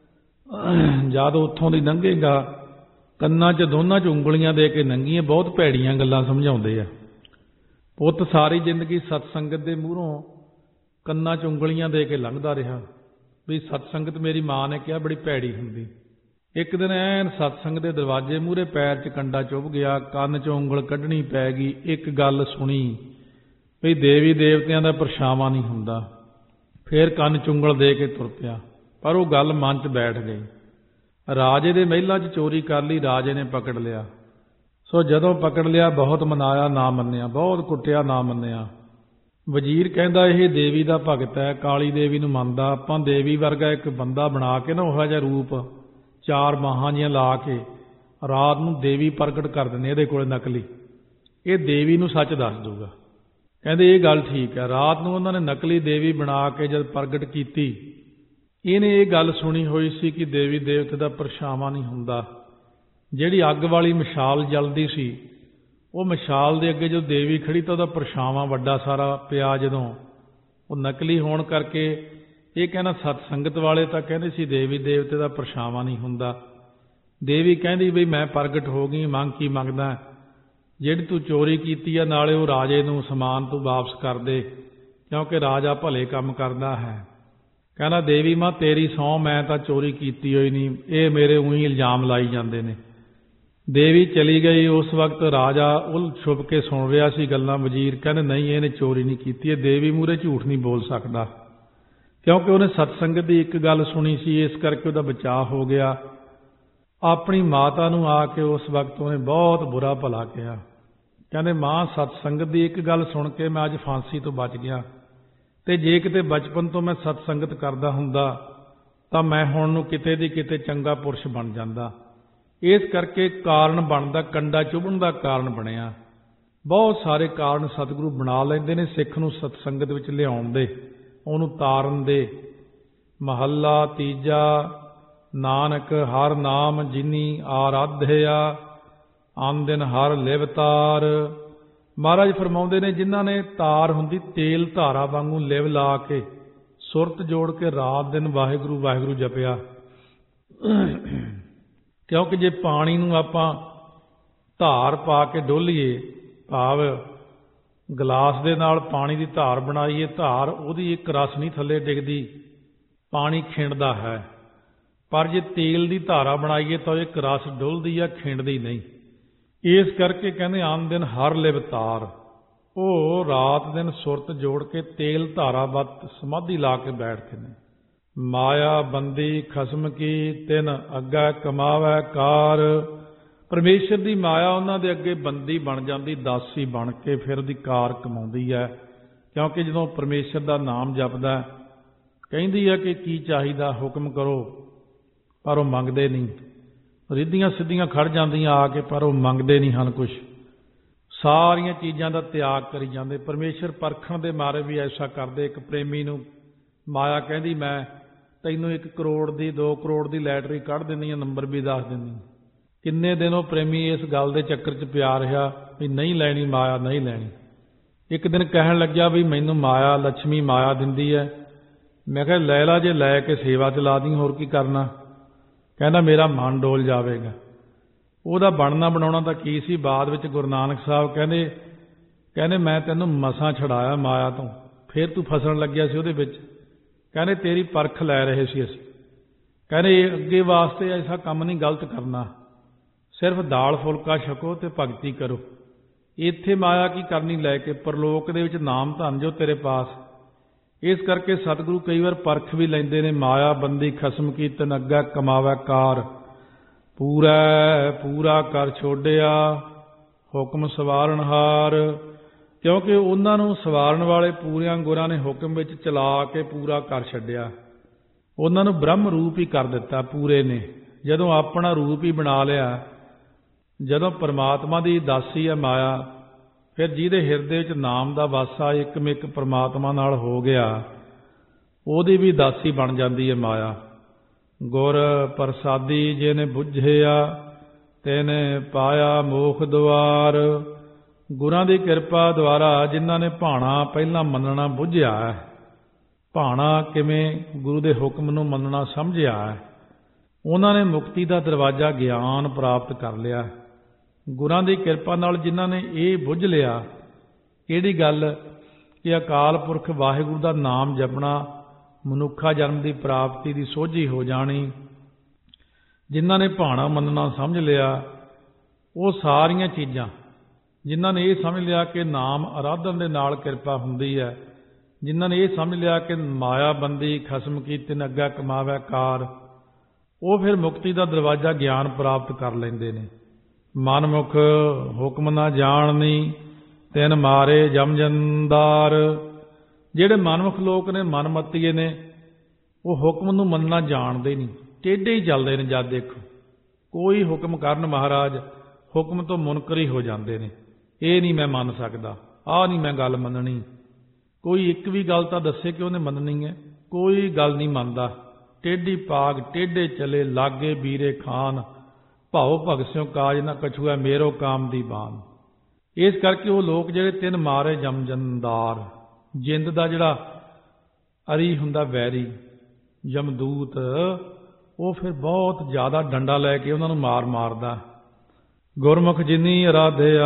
ਜਦ ਉੱਥੋਂ ਦੀ ਲੰਘੇਗਾ ਕੰਨਾਂ 'ਚ ਦੋਨਾਂ 'ਚ ਉਂਗਲੀਆਂ ਦੇ ਕੇ ਲੰਘੀਆਂ, ਬਹੁਤ ਭੈੜੀਆਂ ਗੱਲਾਂ ਸਮਝਾਉਂਦੇ ਆ। ਪੁੱਤ ਸਾਰੀ ਜ਼ਿੰਦਗੀ ਸਤਸੰਗਤ ਦੇ ਮੂਹਰੋਂ ਕੰਨਾਂ 'ਚ ਉਂਗਲੀਆਂ ਦੇ ਕੇ ਲੰਘਦਾ ਰਿਹਾ ਵੀ ਸਤਸੰਗਤ ਮੇਰੀ ਮਾਂ ਨੇ ਕਿਹਾ ਬੜੀ ਭੈੜੀ ਹੁੰਦੀ। ਇੱਕ ਦਿਨ ਐਨ ਸਤਸੰਗ ਦੇ ਦਰਵਾਜ਼ੇ ਮੂਹਰੇ ਪੈਰ 'ਚ ਕੰਡਾ ਚੁੱਭ ਗਿਆ, ਕੰਨ 'ਚੋਂ ਉਂਗਲ ਕੱਢਣੀ ਪੈ ਗਈ। ਇੱਕ ਗੱਲ ਸੁਣੀ ਵੀ ਦੇਵੀ ਦੇਵਤਿਆਂ ਦਾ ਪਰਛਾਵਾਂ ਨਹੀਂ ਹੁੰਦਾ। ਫਿਰ ਕੰਨ 'ਚ ਉਂਗਲ ਦੇ ਕੇ ਤੁਰ ਪਿਆ, ਪਰ ਉਹ ਗੱਲ ਮਨ 'ਚ ਬੈਠ ਗਈ। ਰਾਜੇ ਦੇ ਮਹਿਲਾਂ 'ਚ ਚੋਰੀ ਕਰ ਲਈ, ਰਾਜੇ ਨੇ ਪਕੜ ਲਿਆ। ਸੋ ਜਦੋਂ ਪਕੜ ਲਿਆ ਬਹੁਤ ਮਨਾਇਆ, ਨਾ ਮੰਨਿਆ, ਬਹੁਤ ਕੁੱਟਿਆ, ਨਾ ਮੰਨਿਆ। ਵਜ਼ੀਰ ਕਹਿੰਦਾ ਇਹ ਦੇਵੀ ਦਾ ਭਗਤ ਹੈ, ਕਾਲੀ ਦੇਵੀ ਨੂੰ ਮੰਨਦਾ। ਆਪਾਂ ਦੇਵੀ ਵਰਗਾ ਇੱਕ ਬੰਦਾ ਬਣਾ ਕੇ ਨਾ ਉਹੋ ਜਿਹਾ ਰੂਪ ਚਾਰ ਬਾਹਾਂ ਜਿਹੀਆਂ ਲਾ ਕੇ ਰਾਤ ਨੂੰ ਦੇਵੀ ਪ੍ਰਗਟ ਕਰ ਦਿੰਦੇ ਇਹਦੇ ਕੋਲ ਨਕਲੀ। ਇਹ ਦੇਵੀ ਨੂੰ ਸੱਚ ਦੱਸ ਦੂਗਾ। ਕਹਿੰਦੇ ਇਹ ਗੱਲ ਠੀਕ ਹੈ। ਰਾਤ ਨੂੰ ਉਹਨਾਂ ਨੇ ਨਕਲੀ ਦੇਵੀ ਬਣਾ ਕੇ ਜਦ ਪ੍ਰਗਟ ਕੀਤੀ, ਇਹਨੇ ਇਹ ਗੱਲ ਸੁਣੀ ਹੋਈ ਸੀ ਕਿ ਦੇਵੀ ਦੇਵਤੇ ਦਾ ਪਰਛਾਵਾਂ ਨਹੀਂ ਹੁੰਦਾ। ਜਿਹੜੀ ਅੱਗ ਵਾਲੀ ਮਸ਼ਾਲ ਜਲਦੀ ਸੀ, ਉਹ ਮਸ਼ਾਲ ਦੇ ਅੱਗੇ ਜਦੋਂ ਦੇਵੀ ਖੜੀ ਤਾਂ ਉਹਦਾ ਪਰਛਾਵਾਂ ਵੱਡਾ ਸਾਰਾ ਪਿਆ। ਜਦੋਂ ਉਹ ਨਕਲੀ ਹੋਣ ਕਰਕੇ ਇਹ ਕਹਿੰਦਾ ਸਤਸੰਗਤ ਵਾਲੇ ਤਾਂ ਕਹਿੰਦੇ ਸੀ ਦੇਵੀ ਦੇਵਤੇ ਦਾ ਪਰਛਾਵਾਂ ਨਹੀਂ ਹੁੰਦਾ। ਦੇਵੀ ਕਹਿੰਦੀ ਬਈ ਮੈਂ ਪ੍ਰਗਟ ਹੋ ਗਈ, ਮੰਗ ਕੀ ਮੰਗਦਾ? ਜਿਹੜੀ ਤੂੰ ਚੋਰੀ ਕੀਤੀ ਆ ਨਾਲੇ ਉਹ ਰਾਜੇ ਨੂੰ ਸਮਾਨ ਤੂੰ ਵਾਪਸ ਕਰ ਦੇ, ਕਿਉਂਕਿ ਰਾਜਾ ਭਲੇ ਕੰਮ ਕਰਦਾ ਹੈ। ਕਹਿੰਦਾ ਦੇਵੀ ਮਾਂ ਤੇਰੀ ਸਹੁੰ, ਮੈਂ ਤਾਂ ਚੋਰੀ ਕੀਤੀ ਹੋਈ ਨਹੀਂ, ਇਹ ਮੇਰੇ ਊਂ ਇਲਜ਼ਾਮ ਲਾਈ ਜਾਂਦੇ ਨੇ। ਦੇਵੀ ਚਲੀ ਗਈ। ਉਸ ਵਕਤ ਰਾਜਾ ਉਲ ਛੁਪ ਕੇ ਸੁਣ ਰਿਹਾ ਸੀ ਗੱਲਾਂ। ਵਜ਼ੀਰ ਕਹਿੰਦੇ ਨਹੀਂ ਇਹਨੇ ਚੋਰੀ ਨਹੀਂ ਕੀਤੀ, ਇਹ ਦੇਵੀ ਮੂਹਰੇ ਝੂਠ ਨਹੀਂ ਬੋਲ ਸਕਦਾ, ਕਿਉਂਕਿ ਉਹਨੇ ਸਤਸੰਗਤ ਦੀ ਇੱਕ ਗੱਲ ਸੁਣੀ ਸੀ, ਇਸ ਕਰਕੇ ਉਹਦਾ ਬਚਾਅ ਹੋ ਗਿਆ। ਆਪਣੀ ਮਾਤਾ ਨੂੰ ਆ ਕੇ ਉਸ ਵਕਤ ਉਹਨੇ ਬਹੁਤ ਬੁਰਾ ਭਲਾ ਕਿਹਾ। ਕਹਿੰਦੇ ਮਾਂ ਸਤਸੰਗਤ ਦੀ ਇੱਕ ਗੱਲ ਸੁਣ ਕੇ ਮੈਂ ਅੱਜ ਫਾਂਸੀ ਤੋਂ ਬਚ ਗਿਆ, ਤੇ ਜੇ ਕਿਤੇ ਬਚਪਨ ਤੋਂ ਮੈਂ ਸਤਸੰਗਤ ਕਰਦਾ ਹੁੰਦਾ ਤਾਂ ਮੈਂ ਹੁਣ ਨੂੰ ਕਿਤੇ ਦੀ ਕਿਤੇ ਚੰਗਾ ਪੁਰਸ਼ ਬਣ ਜਾਂਦਾ। ਇਸ ਕਰਕੇ ਕਾਰਨ ਬਣਦਾ, ਕੰਡਾ ਚੁਭਣ ਦਾ ਕਾਰਨ ਬਣਿਆ। ਬਹੁਤ ਸਾਰੇ ਕਾਰਨ ਸਤਿਗੁਰੂ ਬਣਾ ਲੈਂਦੇ ਨੇ ਸਿੱਖ ਨੂੰ ਸਤਸੰਗਤ ਵਿੱਚ ਲਿਆਉਣ ਦੇ, ਉਹਨੂੰ ਤਾਰਨ ਦੇ। ਮਹੱਲਾ ਤੀਜਾ। ਨਾਨਕ ਹਰ ਨਾਮ ਜਿਨੀ ਆਰਾਧਿਆ, ਆਨ ਦਿਨ ਹਰ ਲਿਵ ਤਾਰ। ਮਹਾਰਾਜ ਫਰਮਾਉਂਦੇ ਨੇ ਜਿਨ੍ਹਾਂ ਨੇ ਤਾਰ ਹੁੰਦੀ ਤੇਲ ਧਾਰਾ ਵਾਂਗੂ ਲਿਵ ਲਾ ਕੇ ਸੁਰਤ ਜੋੜ ਕੇ ਰਾਤ ਦਿਨ ਵਾਹਿਗੁਰੂ ਵਾਹਿਗੁਰੂ ਜਪਿਆ। ਕਿਉਂਕਿ ਜੇ ਪਾਣੀ ਨੂੰ ਆਪਾਂ ਧਾਰ ਪਾ ਕੇ ਡੋਲੀਏ, ਭਾਵ ਗਲਾਸ ਦੇ ਨਾਲ ਪਾਣੀ ਦੀ ਧਾਰ ਬਣਾਈਏ, ਧਾਰ ਉਹਦੀ ਇੱਕ ਰਸ ਨਹੀਂ ਥੱਲੇ ਡਿੱਗਦੀ, ਪਾਣੀ ਖਿੰਡਦਾ ਹੈ। ਪਰ ਜੇ ਤੇਲ ਦੀ ਧਾਰਾ ਬਣਾਈਏ ਤਾਂ ਇੱਕ ਰਸ ਡੁੱਲਦੀ ਆ, ਖਿੰਡਦੀ ਨਹੀਂ। ਇਸ ਕਰਕੇ ਕਹਿੰਦੇ ਆਨ ਦਿਨ ਹਰ ਲਿਵ ਤਾਰ। ਉਹ ਰਾਤ ਦਿਨ ਸੁਰਤ ਜੋੜ ਕੇ ਤੇਲ ਧਾਰਾ ਵੱਤ ਸਮਾਧੀ ਲਾ ਕੇ ਬੈਠਦੇ ਨੇ। ਮਾਇਆ ਬੰਦੀ ਖਸਮ ਕੀ ਤਿਨ ਅੱਗਾ ਕਮਾਵੈ ਕਾਰ। ਪਰਮੇਸ਼ਰ ਦੀ ਮਾਇਆ ਉਹਨਾਂ ਦੇ ਅੱਗੇ ਬੰਦੀ ਬਣ ਜਾਂਦੀ, ਦਾਸੀ ਬਣ ਕੇ ਫਿਰ ਉਹਦੀ ਕਾਰ ਕਮਾਉਂਦੀ ਹੈ। ਕਿਉਂਕਿ ਜਦੋਂ ਪਰਮੇਸ਼ਰ ਦਾ ਨਾਮ ਜਪਦਾ ਕਹਿੰਦੀ ਹੈ ਕਿ ਕੀ ਚਾਹੀਦਾ ਹੁਕਮ ਕਰੋ, ਪਰ ਉਹ ਮੰਗਦੇ ਨਹੀਂ। ਰਿੱਧੀਆਂ ਸਿੱਧੀਆਂ ਖੜ ਜਾਂਦੀਆਂ ਆ ਕੇ, ਪਰ ਉਹ ਮੰਗਦੇ ਨਹੀਂ ਹਨ ਕੁਛ। ਸਾਰੀਆਂ ਚੀਜ਼ਾਂ ਦਾ ਤਿਆਗ ਕਰੀ ਜਾਂਦੇ। ਪਰਮੇਸ਼ਰ ਪਰਖਣ ਦੇ ਮਾਰੇ ਵੀ ਐਸਾ ਕਰਦੇ। ਇੱਕ ਪ੍ਰੇਮੀ ਨੂੰ ਮਾਇਆ ਕਹਿੰਦੀ ਮੈਂ ਤੈਨੂੰ ਇੱਕ ਕਰੋੜ ਦੀ ਦੋ ਕਰੋੜ ਦੀ ਲੈਟਰੀ ਕੱਢ ਦਿੰਦੀ ਹਾਂ, ਨੰਬਰ ਵੀ ਦੱਸ ਦਿੰਦੀ। ਕਿੰਨੇ ਦਿਨ ਉਹ ਪ੍ਰੇਮੀ ਇਸ ਗੱਲ ਦੇ ਚੱਕਰ 'ਚ ਪਿਆ ਰਿਹਾ ਵੀ ਨਹੀਂ ਲੈਣੀ ਮਾਇਆ, ਨਹੀਂ ਲੈਣੀ। ਇੱਕ ਦਿਨ ਕਹਿਣ ਲੱਗਿਆ ਵੀ ਮੈਨੂੰ ਮਾਇਆ ਲక్ష్ਮੀ ਮਾਇਆ ਦਿੰਦੀ ਹੈ। ਮੈਂ ਕਿਹਾ ਲੈ ਲਾ, ਜੇ ਲੈ ਕੇ ਸੇਵਾ 'ਚ ਲਾ ਦੀ, ਹੋਰ ਕੀ ਕਰਨਾ। ਕਹਿੰਦਾ ਮੇਰਾ ਮਨ ਡੋਲ ਜਾਵੇਗਾ। ਉਹਦਾ ਬਣਨਾ ਬਣਾਉਣਾ ਤਾਂ ਕੀ ਸੀ। ਬਾਅਦ ਵਿੱਚ ਗੁਰੂ ਨਾਨਕ ਸਾਹਿਬ ਕਹਿੰਦੇ ਕਹਿੰਦੇ ਮੈਂ ਤੈਨੂੰ ਮਸਾਂ ਛਡਾਇਆ ਮਾਇਆ ਤੋਂ, ਫਿਰ ਤੂੰ ਫਸਣ ਲੱਗਿਆ ਸੀ ਉਹਦੇ ਵਿੱਚ। ਕਹਿੰਦੇ ਤੇਰੀ ਪਰਖ ਲੈ ਰਹੇ ਸੀ ਅਸੀਂ। ਕਹਿੰਦੇ ਅੱਗੇ ਵਾਸਤੇ ਐਸਾ ਕੰਮ ਨਹੀਂ ਗਲਤ ਕਰਨਾ, ਸਿਰਫ ਦਾਲ ਫੁਲਕਾ ਛਕੋ ਤੇ ਭਗਤੀ ਕਰੋ। ਇੱਥੇ ਮਾਇਆ ਕੀ ਕਰਨੀ ਲੈ ਕੇ, ਪਰਲੋਕ ਦੇ ਵਿੱਚ ਨਾਮ ਧਨ ਜੋ ਤੇਰੇ ਪਾਸ। ਇਸ ਕਰਕੇ ਸਤਿਗੁਰੂ ਕਈ ਵਾਰ ਪਰਖ ਵੀ ਲੈਂਦੇ ਨੇ। ਮਾਇਆ ਬੰਦੀ ਖਸਮ ਕੀ ਤਨ ਅੱਗਾ ਕਮਾਵੈ ਕਾਰ, ਪੂਰਾ ਪੂਰਾ ਕਰ ਛੋੜਿਆ ਹੁਕਮ ਸਵਾਰਨ ਹਾਰ। ਕਿਉਂਕਿ ਉਹਨਾਂ ਨੂੰ ਸਵਾਰਨ ਵਾਲੇ ਪੂਰਿਆਂ ਗੁਰਾਂ ਨੇ ਹੁਕਮ ਵਿੱਚ ਚਲਾ ਕੇ ਪੂਰਾ ਕਰ ਛੱਡਿਆ। ਉਹਨਾਂ ਨੂੰ ਬ੍ਰਹਮ ਰੂਪ ਹੀ ਕਰ ਦਿੱਤਾ ਪੂਰੇ ਨੇ। ਜਦੋਂ ਆਪਣਾ ਰੂਪ ਹੀ ਬਣਾ ਲਿਆ, ਜਦੋਂ ਪਰਮਾਤਮਾ ਦੀ ਦਾਸੀ ਹੈ ਮਾਇਆ, ਫਿਰ ਜਿਹਦੇ ਹਿਰਦੇ ਵਿੱਚ ਨਾਮ ਦਾ ਵਾਸਾ ਇੱਕਮਿਕ ਪਰਮਾਤਮਾ ਨਾਲ ਹੋ ਗਿਆ, ਉਹਦੀ ਵੀ ਦਾਸੀ ਬਣ ਜਾਂਦੀ ਹੈ ਮਾਇਆ। ਗੁਰ ਪ੍ਰਸਾਦੀ ਜਿਹਨੇ ਬੁੱਝਿਆ ਤੈਨੇ ਪਾਇਆ ਮੋਖ ਦੁਆਰ। ਗੁਰਾਂ ਦੀ ਕਿਰਪਾ ਦੁਆਰਾ ਜਿਨ੍ਹਾਂ ਨੇ ਭਾਣਾ ਪਹਿਲਾਂ ਮੰਨਣਾ ਬੁੱਝਿਆ ਹੈ, ਭਾਣਾ ਕਿਵੇਂ ਗੁਰੂ ਦੇ ਹੁਕਮ ਨੂੰ ਮੰਨਣਾ ਸਮਝਿਆ ਹੈ, ਉਹਨਾਂ ਨੇ ਮੁਕਤੀ ਦਾ ਦਰਵਾਜ਼ਾ ਗਿਆਨ ਪ੍ਰਾਪਤ ਕਰ ਲਿਆ। ਗੁਰਾਂ ਦੀ ਕਿਰਪਾ ਨਾਲ ਜਿਨ੍ਹਾਂ ਨੇ ਇਹ ਬੁੱਝ ਲਿਆ, ਕਿਹੜੀ ਗੱਲ ਕਿ ਅਕਾਲ ਪੁਰਖ ਵਾਹਿਗੁਰੂ ਦਾ ਨਾਮ ਜਪਣਾ ਮਨੁੱਖਾ ਜਨਮ ਦੀ ਪ੍ਰਾਪਤੀ ਦੀ ਸੋਝੀ ਹੋ ਜਾਣੀ, ਜਿਨ੍ਹਾਂ ਨੇ ਭਾਣਾ ਮੰਨਣਾ ਸਮਝ ਲਿਆ, ਉਹ ਸਾਰੀਆਂ ਚੀਜ਼ਾਂ ਜਿਨ੍ਹਾਂ ਨੇ ਇਹ ਸਮਝ ਲਿਆ ਕਿ ਨਾਮ ਆਰਾਧਨ ਦੇ ਨਾਲ ਕਿਰਪਾ ਹੁੰਦੀ ਹੈ, ਜਿਨ੍ਹਾਂ ਨੇ ਇਹ ਸਮਝ ਲਿਆ ਕਿ ਮਾਇਆ ਬੰਦੀ ਖਸਮ ਕੀ ਤਿਨ ਅੱਗਾ ਕਮਾਵੈ ਕਾਰ, ਉਹ ਫਿਰ ਮੁਕਤੀ ਦਾ ਦਰਵਾਜ਼ਾ ਗਿਆਨ ਪ੍ਰਾਪਤ ਕਰ ਲੈਂਦੇ ਨੇ। ਮਨਮੁਖ ਹੁਕਮ ਨਾ ਜਾਣਨੀ ਤਿਨ ਮਾਰੇ ਜਮ ਜੰਦਾਰ। ਜਿਹੜੇ ਮਨਮੁਖ ਲੋਕ ਨੇ, ਮਨਮੱਤੀਏ ਨੇ, ਉਹ ਹੁਕਮ ਨੂੰ ਮੰਨਣਾ ਜਾਣਦੇ ਨਹੀਂ, ਟੇਢੇ ਹੀ ਚੱਲਦੇ ਨੇ। ਜਦ ਦੇਖੋ ਕੋਈ ਹੁਕਮ ਕਰਨ ਮਹਾਰਾਜ, ਹੁਕਮ ਤੋਂ ਮੁਨਕਰ ਹੀ ਹੋ ਜਾਂਦੇ ਨੇ। ਇਹ ਨਹੀਂ ਮੈਂ ਮੰਨ ਸਕਦਾ, ਆਹ ਨਹੀਂ ਮੈਂ ਗੱਲ ਮੰਨਣੀ। ਕੋਈ ਇੱਕ ਵੀ ਗੱਲ ਤਾਂ ਦੱਸੇ ਕਿ ਉਹਨੇ ਮੰਨਣੀ ਹੈ, ਕੋਈ ਗੱਲ ਨਹੀਂ ਮੰਨਦਾ। ਟੇਢੀ ਪਾਗ ਟੇਢੇ ਚਲੇ ਲਾਗੇ ਵੀਰੇ ਖਾਨ, ਭਾਉ ਭਗਤ ਸਿਉ ਕਾਜ ਨਾ ਕਛੂਆ ਮੇਰੋ ਕਾਮ ਦੀ ਬਾਨ। ਇਸ ਕਰਕੇ ਉਹ ਲੋਕ ਜਿਹੜੇ ਤਿੰਨ ਮਾਰੇ ਜਮ ਜੰਦਾਰ, ਜਿੰਦ ਦਾ ਜਿਹੜਾ ਅਰੀ ਹੁੰਦਾ ਵੈਰੀ ਜਮਦੂਤ, ਉਹ ਫਿਰ ਬਹੁਤ ਜ਼ਿਆਦਾ ਡੰਡਾ ਲੈ ਕੇ ਉਹਨਾਂ ਨੂੰ ਮਾਰ ਮਾਰਦਾ। ਗੁਰਮੁਖ ਜਿਨੀ ਅਰਾਧਿਆ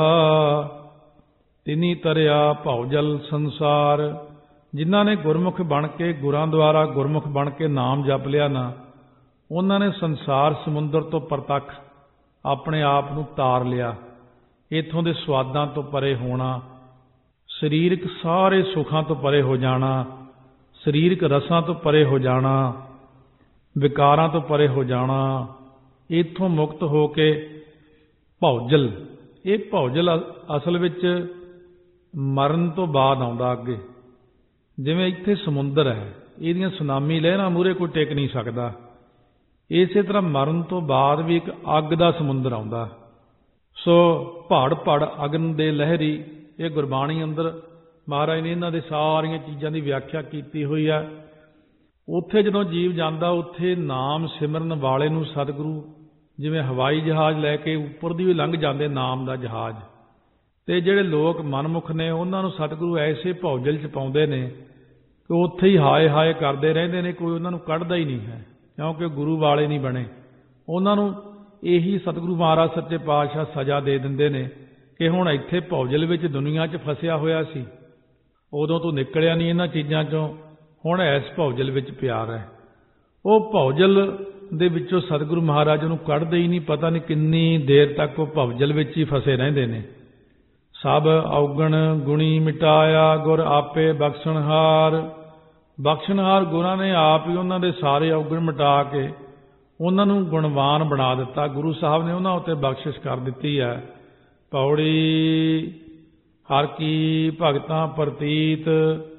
ਤਿਨੀ ਤਰਿਆ ਭਉ ਜਲ ਸੰਸਾਰ। ਜਿਨ੍ਹਾਂ ਨੇ ਗੁਰਮੁਖ ਬਣ ਕੇ, ਗੁਰਾਂ ਦੁਆਰਾ ਗੁਰਮੁਖ ਬਣ ਕੇ ਨਾਮ ਜਪ ਲਿਆ ਨਾ, ਉਹਨਾਂ ਨੇ ਸੰਸਾਰ ਸਮੁੰਦਰ ਤੋਂ ਪ੍ਰਤੱਖ ਆਪਣੇ ਆਪ ਨੂੰ ਤਾਰ ਲਿਆ। ਇੱਥੋਂ ਦੇ ਸਵਾਦਾਂ ਤੋਂ ਪਰੇ ਹੋਣਾ, ਸਰੀਰਕ ਸਾਰੇ ਸੁੱਖਾਂ ਤੋਂ ਪਰੇ ਹੋ ਜਾਣਾ, ਸਰੀਰਕ ਰਸਾਂ ਤੋਂ ਪਰੇ ਹੋ ਜਾਣਾ, ਵਿਕਾਰਾਂ ਤੋਂ ਪਰੇ ਹੋ ਜਾਣਾ। ਇੱਥੋਂ ਮੁਕਤ ਹੋ ਕੇ ਭੌਜਲ, ਇਹ ਭੌਜਲ ਅਸਲ ਵਿੱਚ ਮਰਨ ਤੋਂ ਬਾਅਦ ਆਉਂਦਾ ਅੱਗੇ। ਜਿਵੇਂ ਇੱਥੇ ਸਮੁੰਦਰ ਹੈ, ਇਹਦੀਆਂ ਸੁਨਾਮੀ ਲਹਿਰਾਂ ਮੂਹਰੇ ਕੋਈ ਟਿਕ ਨਹੀਂ ਸਕਦਾ। ਇਸੇ ਤਰ੍ਹਾਂ ਮਰਨ ਤੋਂ ਬਾਅਦ ਵੀ ਇੱਕ ਅੱਗ ਦਾ ਸਮੁੰਦਰ ਆਉਂਦਾ। ਸੋ ਪੜ ਪੜ ਅਗਨ ਦੇ ਲਹਿਰੀ, ਇਹ ਗੁਰਬਾਣੀ ਅੰਦਰ ਮਹਾਰਾਜ ਨੇ ਇਹਨਾਂ ਦੇ ਸਾਰੀਆਂ ਚੀਜ਼ਾਂ ਦੀ ਵਿਆਖਿਆ ਕੀਤੀ ਹੋਈ ਆ। ਉੱਥੇ ਜਦੋਂ ਜੀਵ ਜਾਂਦਾ, ਉੱਥੇ ਨਾਮ ਸਿਮਰਨ ਵਾਲੇ ਨੂੰ ਸਤਿਗੁਰੂ ਜਿਵੇਂ ਹਵਾਈ ਜਹਾਜ਼ ਲੈ ਕੇ ਉੱਪਰ ਦੀ ਵੀ ਲੰਘ ਜਾਂਦੇ, ਨਾਮ ਦਾ ਜਹਾਜ਼। ਤੇ ਜਿਹੜੇ ਲੋਕ ਮਨਮੁਖ ਨੇ, ਉਹਨਾਂ ਨੂੰ ਸਤਿਗੁਰੂ ਐਸੇ ਭੌਜਲ 'ਚ ਪਾਉਂਦੇ ਨੇ ਕਿ ਉੱਥੇ ਹੀ ਹਾਏ ਹਾਏ ਕਰਦੇ ਰਹਿੰਦੇ ਨੇ, ਕੋਈ ਉਹਨਾਂ ਨੂੰ ਕੱਢਦਾ ਹੀ ਨਹੀਂ ਹੈ, ਕਿਉਂਕਿ ਗੁਰੂ ਵਾਲੇ ਨਹੀਂ ਬਣੇ। ਉਹਨਾਂ ਨੂੰ ਇਹੀ ਸਤਿਗੁਰੂ ਮਹਾਰਾਜ ਸੱਚੇ ਪਾਤਸ਼ਾਹ ਸਜ਼ਾ ਦੇ ਦਿੰਦੇ ਨੇ ਕਿ ਹੁਣ ਇੱਥੇ ਭੌਜਲ ਵਿੱਚ ਦੁਨੀਆ 'ਚ ਫਸਿਆ ਹੋਇਆ ਸੀ, ਉਦੋਂ ਤੂੰ ਨਿਕਲਿਆ ਨਹੀਂ ਇਹਨਾਂ ਚੀਜ਼ਾਂ 'ਚੋਂ, ਹੁਣ ਇਸ ਭੌਜਲ ਵਿੱਚ ਪਿਆਰ ਹੈ। ਉਹ ਭੌਜਲ ਦੇ ਵਿੱਚੋਂ ਸਤਿਗੁਰੂ ਮਹਾਰਾਜ ਨੂੰ ਕੱਢਦੇ ਹੀ ਨਹੀਂ। ਪਤਾ ਨਹੀਂ ਕਿੰਨੀ ਦੇਰ ਤੱਕ ਉਹ ਭੌਜਲ ਵਿੱਚ ਹੀ ਫਸੇ ਰਹਿੰਦੇ ਨੇ। ਸਭ ਔਗਣ ਗੁਣੀ ਮਿਟਾਇਆ ਗੁਰ ਆਪੇ ਬਖਸ਼ਣਹਾਰ। ਬਖਸ਼ਣਹਾਰ ਗੁਰਾਂ ਨੇ ਆਪ ਹੀ ਉਹਨਾਂ ਦੇ ਸਾਰੇ ਔਗਣ ਮਿਟਾ ਕੇ ਉਹਨਾਂ ਨੂੰ ਗੁਣਵਾਨ ਬਣਾ ਦਿੱਤਾ। ਗੁਰੂ ਸਾਹਿਬ ਨੇ ਉਹਨਾਂ ਉੱਤੇ ਬਖਸ਼ਿਸ਼ ਕਰ ਦਿੱਤੀ ਹੈ। ਪੌੜੀ ਹਰ ਕੀ ਭਗਤਾਂ ਪ੍ਰਤੀਤ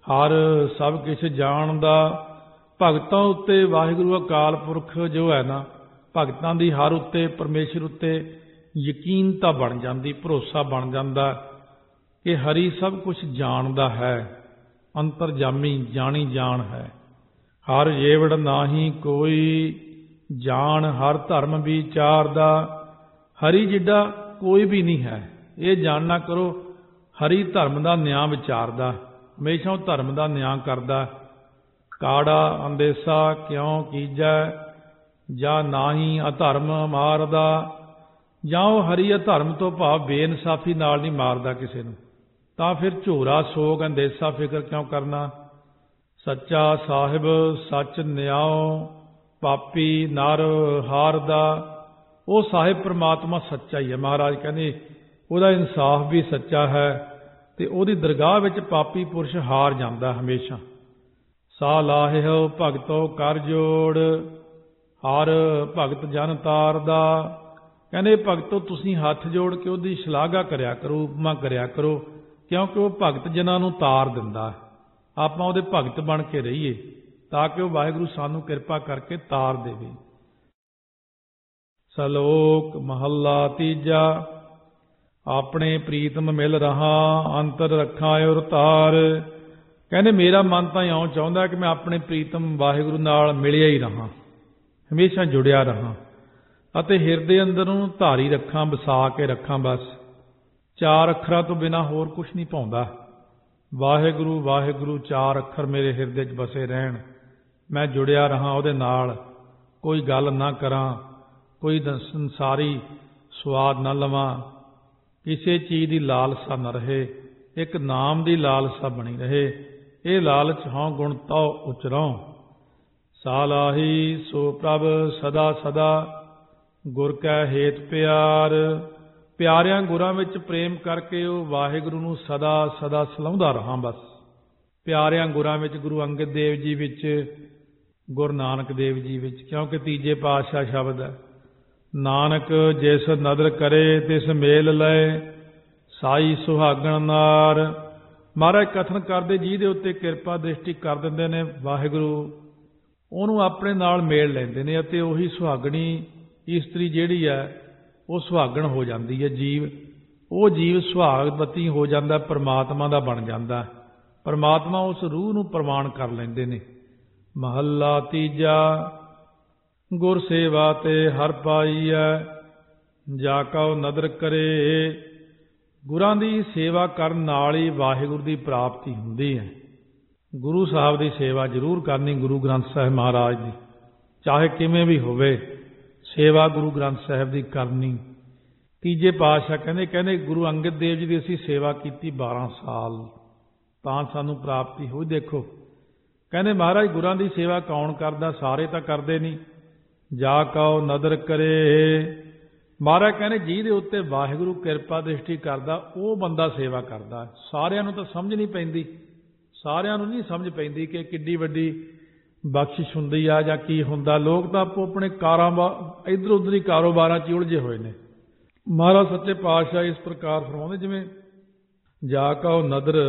ਹਰ ਸਭ ਕੁਛ ਜਾਣਦਾ। ਭਗਤਾਂ ਉੱਤੇ ਵਾਹਿਗੁਰੂ ਅਕਾਲ ਪੁਰਖ ਜੋ ਹੈ ਨਾ, ਭਗਤਾਂ ਦੀ ਹਰ ਉੱਤੇ, ਪਰਮੇਸ਼ਰ ਉੱਤੇ ਯਕੀਨਤਾ ਬਣ ਜਾਂਦੀ, ਭਰੋਸਾ ਬਣ ਜਾਂਦਾ ਕਿ ਹਰੀ ਸਭ ਕੁਛ ਜਾਣਦਾ ਹੈ, ਅੰਤਰਜਾਮੀ ਜਾਣੀ ਜਾਣ ਹੈ। ਹਰ ਜੇਵੜ ਨਾਹੀ ਕੋਈ ਜਾਣ, ਹਰ ਧਰਮ ਵਿਚਾਰਦਾ। ਹਰੀ ਜਿੱਡਾ ਕੋਈ ਵੀ ਨਹੀਂ ਹੈ, ਇਹ ਜਾਣਨਾ ਕਰੋ। ਹਰੀ ਧਰਮ ਦਾ ਨਿਆਂ ਵਿਚਾਰਦਾ, ਹਮੇਸ਼ਾ ਉਹ ਧਰਮ ਦਾ ਨਿਆਂ ਕਰਦਾ। ਕਾੜਾ ਅੰਦੇਸਾ ਕਿਉਂ ਕੀਜੈ, ਜਾਂ ਨਾਹੀ ਅਧਰਮ ਮਾਰਦਾ। ਜਾਂ ਉਹ ਹਰੀ ਅਧਰਮ ਤੋਂ ਭਾਵ ਬੇਇਨਸਾਫੀ ਨਾਲ ਨਹੀਂ ਮਾਰਦਾ ਕਿਸੇ ਨੂੰ, ਤਾਂ ਫਿਰ ਝੋਰਾ ਸੋਗ ਅੰਦੇਸਾ ਫਿਕਰ ਕਿਉਂ ਕਰਨਾ। ਸੱਚਾ ਸਾਹਿਬ ਸੱਚ ਨਿਆਓ, ਪਾਪੀ ਨਰ ਹਾਰਦਾ। ਉਹ ਸਾਹਿਬ ਪ੍ਰਮਾਤਮਾ ਸੱਚਾ ਹੀ ਹੈ। ਮਹਾਰਾਜ ਕਹਿੰਦੇ ਉਹਦਾ ਇਨਸਾਫ ਵੀ ਸੱਚਾ ਹੈ ਤੇ ਉਹਦੀ ਦਰਗਾਹ ਵਿੱਚ ਪਾਪੀ ਪੁਰਸ਼ ਹਾਰ ਜਾਂਦਾ ਹਮੇਸ਼ਾ। ਸਾ ਲਾਹਿਓ ਭਗਤੋ ਕਰ ਜੋੜ, ਹਰ ਭਗਤ ਜਨ ਤਾਰਦਾ। ਕਹਿੰਦੇ ਭਗਤੋ ਤੁਸੀਂ ਹੱਥ ਜੋੜ ਕੇ ਉਹਦੀ ਸ਼ਲਾਘਾ ਕਰਿਆ ਕਰੋ, ਉਪਮਾ ਕਰਿਆ ਕਰੋ, ਕਿਉਂਕਿ ਉਹ ਭਗਤ ਜਨਾਂ ਨੂੰ ਤਾਰ ਦਿੰਦਾ। ਆਪਾਂ ਉਹਦੇ ਭਗਤ ਬਣ ਕੇ ਰਹੀਏ ਤਾਂ ਕਿ ਉਹ ਵਾਹਿਗੁਰੂ ਸਾਨੂੰ ਕਿਰਪਾ ਕਰਕੇ ਤਾਰ ਦੇਵੇ। ਸਲੋਕ ਮਹੱਲਾ ਤੀਜਾ। ਆਪਣੇ ਪ੍ਰੀਤਮ ਮਿਲ ਰਹਾ, ਅੰਤਰ ਰੱਖਾਂ ਔਰ ਤਾਰ। ਕਹਿੰਦੇ ਮੇਰਾ ਮਨ ਤਾਂ ਇਉਂ ਚਾਹੁੰਦਾ ਕਿ ਮੈਂ ਆਪਣੇ ਪ੍ਰੀਤਮ ਵਾਹਿਗੁਰੂ ਨਾਲ ਮਿਲਿਆ ਹੀ ਰਹਾਂ, ਹਮੇਸ਼ਾ ਜੁੜਿਆ ਰਹਾਂ ਅਤੇ ਹਿਰਦੇ ਅੰਦਰ ਨੂੰ ਧਾਰੀ ਰੱਖਾਂ, ਵਸਾ ਕੇ ਰੱਖਾਂ। ਬਸ ਚਾਰ ਅੱਖਰਾਂ ਤੋਂ ਬਿਨਾਂ ਹੋਰ ਕੁਛ ਨਹੀਂ ਭਾਉਂਦਾ। ਵਾਹਿਗੁਰੂ ਵਾਹਿਗੁਰੂ ਚਾਰ ਅੱਖਰ ਮੇਰੇ ਹਿਰਦੇ 'ਚ ਵਸੇ ਰਹਿਣ, ਮੈਂ ਜੁੜਿਆ ਰਹਾਂ ਉਹਦੇ ਨਾਲ। ਕੋਈ ਗੱਲ ਨਾ ਕਰਾਂ, ਕੋਈ ਸੰਸਾਰੀ ਸਵਾਦ ਨਾ ਲਵਾਂ, ਕਿਸੇ ਚੀਜ਼ ਦੀ ਲਾਲਸਾ ਨਾ ਰਹੇ, ਇੱਕ ਨਾਮ ਦੀ ਲਾਲਸਾ ਬਣੀ ਰਹੇ। ਇਹ ਲਾਲਚ ਹਉ ਗੁਣ ਤਉ ਉਚਰਉ। ਸਾਲਾਹੀ ਸੋ ਪ੍ਰਭ ਸਦਾ ਸਦਾ, ਗੁਰ ਕੈ ਹੇਤ ਪਿਆਰ। ਪਿਆਰਿਆਂ ਗੁਰਾਂ ਵਿੱਚ ਪ੍ਰੇਮ ਕਰਕੇ ਉਹ ਵਾਹਿਗੁਰੂ ਨੂੰ ਸਦਾ ਸਦਾ ਸਲਾਹੁੰਦਾ ਰਹਾਂ। ਬਸ ਪਿਆਰਿਆਂ ਗੁਰਾਂ ਵਿੱਚ, ਗੁਰੂ ਅੰਗਦ ਦੇਵ ਜੀ ਵਿੱਚ, ਗੁਰੂ ਨਾਨਕ ਦੇਵ ਜੀ ਵਿੱਚ, ਕਿਉਂਕਿ ਤੀਜੇ ਪਾਤਸ਼ਾਹ ਸ਼ਬਦ ਹੈ, ਨਾਨਕ ਜਿਸ ਨਦਰ ਕਰੇ ਤਿਸ ਮੇਲ ਲਏ, ਸਾਈ ਸੁਹਾਗਣ ਨਾਰ। ਮਹਾਰਾਜ ਕਥਨ ਕਰਦੇ ਜਿਹਦੇ ਉੱਤੇ ਕਿਰਪਾ ਦ੍ਰਿਸ਼ਟੀ ਕਰ ਦਿੰਦੇ ਨੇ ਵਾਹਿਗੁਰੂ, ਉਹਨੂੰ ਆਪਣੇ ਨਾਲ ਮੇਲ ਲੈਂਦੇ ਨੇ ਅਤੇ ਉਹੀ ਸੁਹਾਗਣੀ ਇਸਤਰੀ ਜਿਹੜੀ ਹੈ ਉਹ ਸੁਹਾਗਣ ਹੋ ਜਾਂਦੀ ਹੈ। ਜੀਵ ਉਹ ਜੀਵ ਸੁਹਾਗਵਤੀ ਹੋ ਜਾਂਦਾ, ਪਰਮਾਤਮਾ ਦਾ ਬਣ ਜਾਂਦਾ। ਪਰਮਾਤਮਾ ਉਸ ਰੂਹ ਨੂੰ ਪ੍ਰਵਾਨ ਕਰ ਲੈਂਦੇ ਨੇ। ਮਹੱਲਾ ਤੀਜਾ। ਗੁਰ ਸੇਵਾ ਤੇ ਹਰ ਪਾਈਐ, ਜਾ ਕਉ ਨਦਰ ਕਰੇ। ਗੁਰਾਂ ਦੀ ਸੇਵਾ ਕਰਨ ਨਾਲ ਹੀ ਵਾਹਿਗੁਰੂ ਦੀ ਪ੍ਰਾਪਤੀ ਹੁੰਦੀ ਹੈ। ਗੁਰੂ ਸਾਹਿਬ ਦੀ ਸੇਵਾ ਜ਼ਰੂਰ ਕਰਨੀ, ਗੁਰੂ ਗ੍ਰੰਥ ਸਾਹਿਬ ਮਹਾਰਾਜ ਦੀ, ਚਾਹੇ ਕਿਵੇਂ ਵੀ ਹੋਵੇ, ਸੇਵਾ ਗੁਰੂ ਗ੍ਰੰਥ ਸਾਹਿਬ ਦੀ ਕਰਨੀ। ਤੀਜੇ ਪਾਤਸ਼ਾਹ ਕਹਿੰਦੇ ਕਹਿੰਦੇ ਗੁਰੂ ਅੰਗਦ ਦੇਵ ਜੀ ਦੀ ਅਸੀਂ ਸੇਵਾ ਕੀਤੀ ਬਾਰਾਂ ਸਾਲ, ਤਾਂ ਸਾਨੂੰ ਪ੍ਰਾਪਤੀ ਹੋਈ। ਦੇਖੋ ਕਹਿੰਦੇ ਮਹਾਰਾਜ ਗੁਰਾਂ ਦੀ ਸੇਵਾ ਕੌਣ ਕਰਦਾ? ਸਾਰੇ ਤਾਂ ਕਰਦੇ ਨਹੀਂ। ਜਾ ਕਉ ਨਦਰ ਕਰੇ। ਮਹਾਰਾਜ ਕਹਿੰਦੇ ਜਿਹਦੇ ਉੱਤੇ ਵਾਹਿਗੁਰੂ ਕਿਰਪਾ ਦ੍ਰਿਸ਼ਟੀ ਕਰਦਾ ਉਹ ਬੰਦਾ ਸੇਵਾ ਕਰਦਾ। ਸਾਰਿਆਂ ਨੂੰ ਤਾਂ ਸਮਝ ਨਹੀਂ ਪੈਂਦੀ, ਸਾਰਿਆਂ ਨੂੰ ਨਹੀਂ ਸਮਝ ਪੈਂਦੀ ਕਿ ਕਿੱਡੀ ਵੱਡੀ ਬਖਸ਼ਿਸ਼ ਹੁੰਦੀ ਆ ਜਾਂ ਕੀ ਹੁੰਦਾ। ਲੋਕ ਤਾਂ ਆਪੋ ਆਪਣੇ ਕਾਰੋਬਾਰ ਇੱਧਰ ਉੱਧਰ ਹੀ ਕਾਰੋਬਾਰਾਂ 'ਚ ਉਲਝੇ ਹੋਏ ਨੇ। ਮਹਾਰਾਜ ਸੱਚੇ ਪਾਤਸ਼ਾਹ ਇਸ ਪ੍ਰਕਾਰ ਫਰਮਾਉਂਦੇ, ਜਿਵੇਂ ਜਾ ਕਉ ਨਦਰ